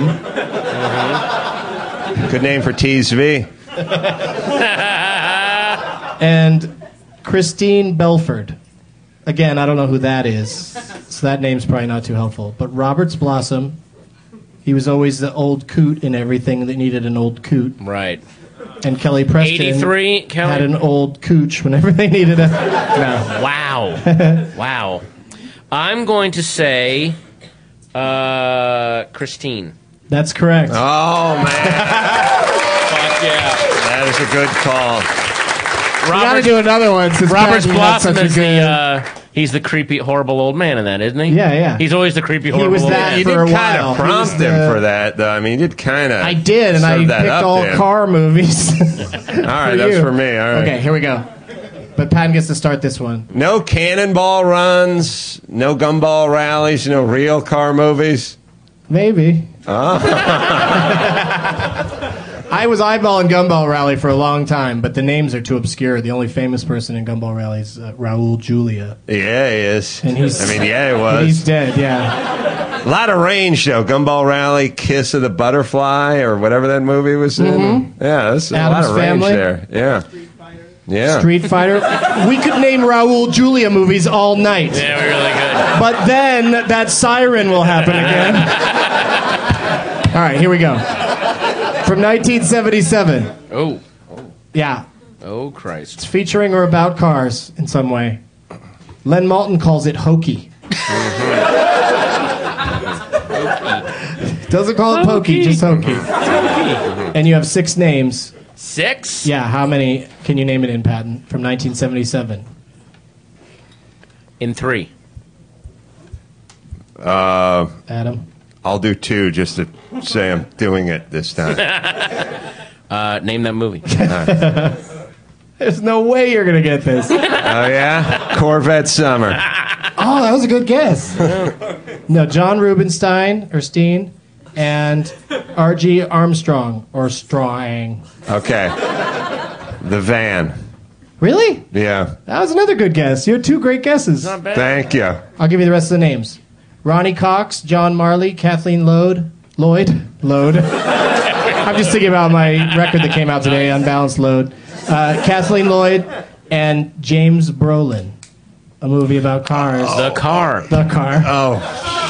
Speaker 8: Good name for T S V.
Speaker 6: And Christine Belford. Again, I don't know who that is, so that name's probably not too helpful. But Roberts Blossom, he was always the old coot in everything that needed an old coot.
Speaker 7: Right.
Speaker 6: And Kelly Preston
Speaker 7: eighty-three. Kelly.
Speaker 6: had an old cooch whenever they needed a... No.
Speaker 7: Wow. Wow. I'm going to say uh, Christine.
Speaker 6: That's correct.
Speaker 8: Oh man,
Speaker 7: Fuck yeah.
Speaker 8: that is a good call.
Speaker 6: We gotta
Speaker 7: Robert,
Speaker 6: do another one since
Speaker 7: Robert's
Speaker 6: Patton had
Speaker 7: Blossom
Speaker 6: such a
Speaker 7: is
Speaker 6: good...
Speaker 7: the uh, he's the creepy, horrible old man in that, isn't he?
Speaker 6: Yeah, yeah.
Speaker 7: He's always the creepy,
Speaker 6: He
Speaker 7: horrible
Speaker 6: was
Speaker 7: old
Speaker 6: that
Speaker 7: man.
Speaker 8: You
Speaker 6: for
Speaker 8: did
Speaker 6: a
Speaker 8: kind
Speaker 6: while.
Speaker 8: of
Speaker 6: He
Speaker 8: prompt
Speaker 6: was
Speaker 8: him
Speaker 6: the-
Speaker 8: for that, though. I mean, you did kind of.
Speaker 6: I did, and I
Speaker 8: serve that
Speaker 6: picked
Speaker 8: up
Speaker 6: all
Speaker 8: to him.
Speaker 6: car movies.
Speaker 8: All right,
Speaker 6: for
Speaker 8: that's
Speaker 6: you.
Speaker 8: for me. All right.
Speaker 6: Okay, here we go. But Patton gets to start this one.
Speaker 8: No cannonball runs, no gumball rallies, no real car movies.
Speaker 6: Maybe.
Speaker 8: Oh.
Speaker 6: I was eyeballing Gumball Rally for a long time, but the names are too obscure. The only famous person in Gumball Rally is uh, Raul Julia.
Speaker 8: Yeah, he is.
Speaker 6: And he's,
Speaker 8: I mean, yeah, he
Speaker 6: and he's
Speaker 8: was.
Speaker 6: dead, yeah.
Speaker 8: A lot of range, though. Gumball Rally, Kiss of the Butterfly, or whatever that movie was in. Yeah, that's a lot
Speaker 6: Adam's
Speaker 8: of range
Speaker 6: Family.
Speaker 8: there. Yeah. Yeah.
Speaker 6: Street Fighter. We could name Raul Julia movies all night.
Speaker 7: Yeah, we really good.
Speaker 6: But then that siren will happen again. All right, here we go. From nineteen seventy-seven.
Speaker 7: Oh.
Speaker 6: Yeah.
Speaker 7: Oh, Christ.
Speaker 6: It's featuring or about cars in some way. Len Maltin calls it hokey. Doesn't call it pokey, just hokey. And you have six names.
Speaker 7: Six?
Speaker 6: Yeah, how many can you name it in, Patton? From nineteen seventy-seven.
Speaker 7: In three.
Speaker 8: Uh,
Speaker 6: Adam?
Speaker 8: I'll do two just to say I'm doing it this time.
Speaker 7: Uh, name that movie.
Speaker 6: There's no way you're going to get this.
Speaker 8: Oh, yeah? Corvette Summer.
Speaker 6: Oh, that was a good guess. No, John Rubinstein, or Steen, and R G Armstrong, or Strong.
Speaker 8: Okay. The Van.
Speaker 6: Really?
Speaker 8: Yeah.
Speaker 6: That was another good guess. You had two great guesses.
Speaker 7: Not bad.
Speaker 8: Thank you.
Speaker 6: I'll give you the rest of the names. Ronnie Cox, John Marley, Kathleen Lloyd, Lloyd, Load. I'm just thinking about my record that came out today, Unbalanced Load. Uh, Kathleen Lloyd and James Brolin, a movie about cars.
Speaker 7: The car.
Speaker 6: The car.
Speaker 8: Oh.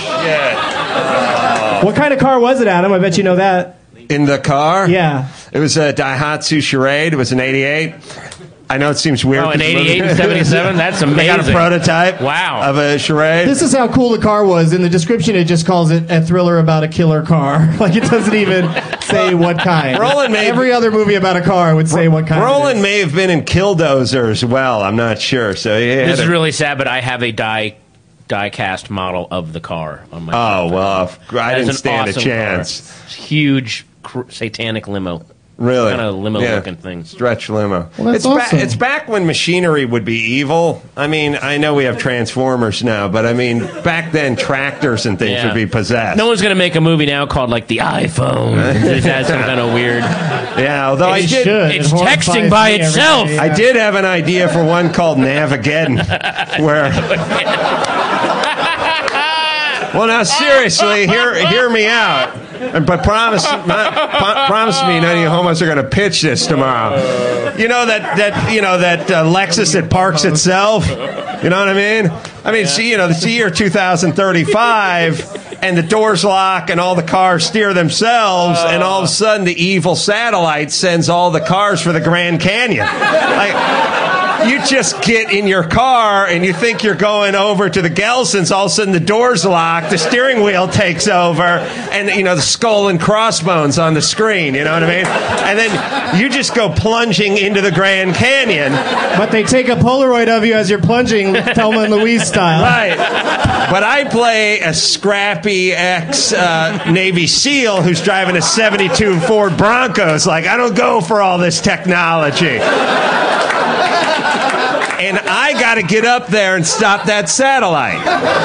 Speaker 6: What kind of car was it, Adam? I bet you know that.
Speaker 8: In the car?
Speaker 6: Yeah.
Speaker 8: It was a Daihatsu Charade. It was an eighty-eight. I know it seems weird.
Speaker 7: Oh, in
Speaker 8: 'cause the
Speaker 7: eighty-eight
Speaker 8: movie-
Speaker 7: and seventy-seven? That's
Speaker 8: They got a
Speaker 7: amazing.
Speaker 8: prototype
Speaker 7: Wow.
Speaker 8: of a Charade.
Speaker 6: This is how cool the car was. In the description, it just calls it a thriller about a killer car. Like, it doesn't even say what kind.
Speaker 8: Roland may-
Speaker 6: Every other movie about a car would say what kind. it
Speaker 8: Roland
Speaker 6: is.
Speaker 8: may have been in Killdozer as well. I'm not sure. So he had
Speaker 7: This is
Speaker 8: a-
Speaker 7: really sad, but I have a die die cast model of the car on my.
Speaker 8: Oh, well, if- I
Speaker 7: That is
Speaker 8: didn't
Speaker 7: an
Speaker 8: stand
Speaker 7: awesome
Speaker 8: a chance.
Speaker 7: car. It's huge cr- satanic limo.
Speaker 8: Really?
Speaker 7: Kind of limo
Speaker 8: Yeah.
Speaker 7: looking thing.
Speaker 8: Stretch limo.
Speaker 6: Well, that's
Speaker 8: it's, ba-
Speaker 6: awesome.
Speaker 8: it's back when machinery would be evil. I mean, I know we have Transformers now, but I mean, back then tractors and things
Speaker 7: Yeah.
Speaker 8: would be possessed.
Speaker 7: No one's going to make a movie now called like the iPhone. It has some kind of weird.
Speaker 8: Yeah, although I
Speaker 6: It
Speaker 8: did.
Speaker 6: should.
Speaker 7: It's
Speaker 6: It horrifies
Speaker 7: texting by
Speaker 6: me every
Speaker 7: itself.
Speaker 6: day,
Speaker 8: I
Speaker 6: yeah.
Speaker 8: did have an idea for one called Navageddon, where. Well, now seriously, hear hear me out. But promise, not, po- promise me none of you homos are going to pitch this tomorrow. You know that that you know that uh, Lexus that parks itself. You know what I mean? I mean, see, you know, it's the year two thousand thirty-five, and the doors lock, and all the cars steer themselves, and all of a sudden, the evil satellite sends all the cars for the Grand Canyon. Like. You just get in your car and you think you're going over to the Gelsons. All of a sudden, the doors lock, the steering wheel takes over, and you know the skull and crossbones on the screen. You know what I mean? And then you just go plunging into the Grand Canyon.
Speaker 6: But they take a Polaroid of you as you're plunging, Thelma and Louise style.
Speaker 8: Right. But I play a scrappy ex uh, Navy SEAL who's driving a seventy-two Ford Broncos. Like, I don't go for all this technology. And I got to get up there and stop that satellite.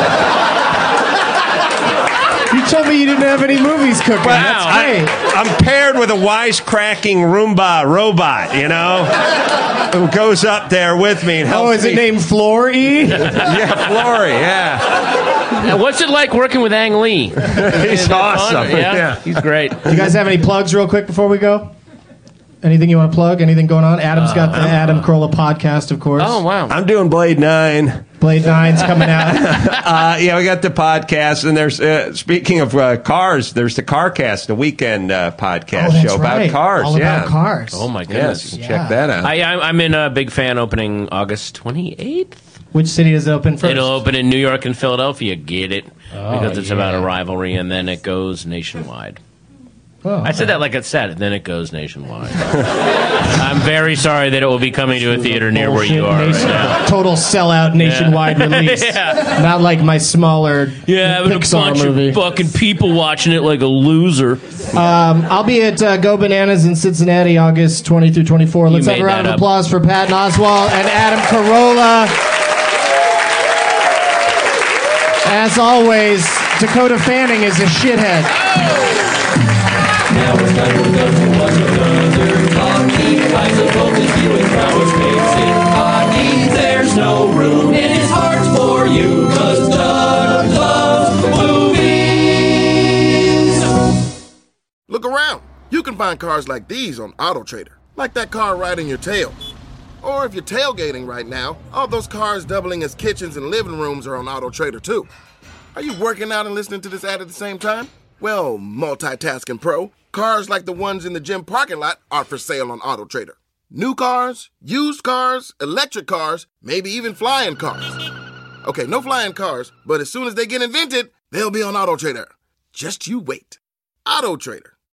Speaker 6: You told me you didn't have any movies cooking.
Speaker 8: But
Speaker 6: That's great.
Speaker 8: I, I'm paired with a wisecracking Roomba robot, you know, who goes up there with me and helps
Speaker 6: Oh, is
Speaker 8: me.
Speaker 6: it named Floor E?
Speaker 8: Yeah, Flory, yeah.
Speaker 7: Now, what's it like working with Ang Lee?
Speaker 8: He's awesome.
Speaker 7: Yeah,
Speaker 8: Yeah.
Speaker 7: he's great.
Speaker 6: You guys have any plugs real quick before we go? Anything you want to plug? Anything going on? Adam's got the Adam Carolla podcast, of course.
Speaker 7: Oh wow.
Speaker 8: I'm doing Blade Nine.
Speaker 6: Blade Nine's coming out.
Speaker 8: Uh, yeah, we got the podcast, and there's uh, speaking of uh, cars, there's the CarCast, the weekend uh, podcast
Speaker 6: Oh, that's
Speaker 8: show
Speaker 6: right.
Speaker 8: about cars.
Speaker 6: All
Speaker 8: yeah.
Speaker 6: about cars.
Speaker 7: Oh my
Speaker 8: Yes,
Speaker 7: goodness.
Speaker 8: you can
Speaker 6: Yeah.
Speaker 8: check that out.
Speaker 7: I, I'm I'm in a big fan opening August twenty-eighth.
Speaker 6: Which city does it open first?
Speaker 7: It'll open in New York and Philadelphia. Get it?
Speaker 6: Oh,
Speaker 7: because it's about
Speaker 6: yeah.
Speaker 7: a rivalry, and then it goes nationwide.
Speaker 6: Oh,
Speaker 7: I said that like it's said, and then it goes nationwide. I'm very sorry that it will be coming to a theater near where you are right
Speaker 6: Nation-
Speaker 7: now.
Speaker 6: Total sellout nationwide release.
Speaker 7: Yeah.
Speaker 6: Not like my smaller
Speaker 7: Yeah, having a
Speaker 6: Pixar
Speaker 7: bunch
Speaker 6: movie.
Speaker 7: of fucking people watching it like a loser.
Speaker 6: Um, I'll be at uh, Go Bananas in Cincinnati, August twentieth through twenty-fourth. Let's
Speaker 7: You
Speaker 6: have a
Speaker 7: made
Speaker 6: round
Speaker 7: that
Speaker 6: of
Speaker 7: up.
Speaker 6: applause for Patton Oswalt and Adam Carolla. As always, Dakota Fanning is a shithead.
Speaker 5: Now it's time for Doug to watch another talkie. I suppose his viewing prowess makes it hockey. There's no room in his heart for you, cause Doug loves movies.
Speaker 9: Look around. You can find cars like these on AutoTrader, like that car riding your tail. Or if you're tailgating right now, all those cars doubling as kitchens and living rooms are on AutoTrader too. Are you working out and listening to this ad at the same time? Well, multitasking pro, cars like the ones in the gym parking lot are for sale on AutoTrader. New cars, used cars, electric cars, maybe even flying cars. Okay, no flying cars, but as soon as they get invented, they'll be on AutoTrader. Just you wait. AutoTrader.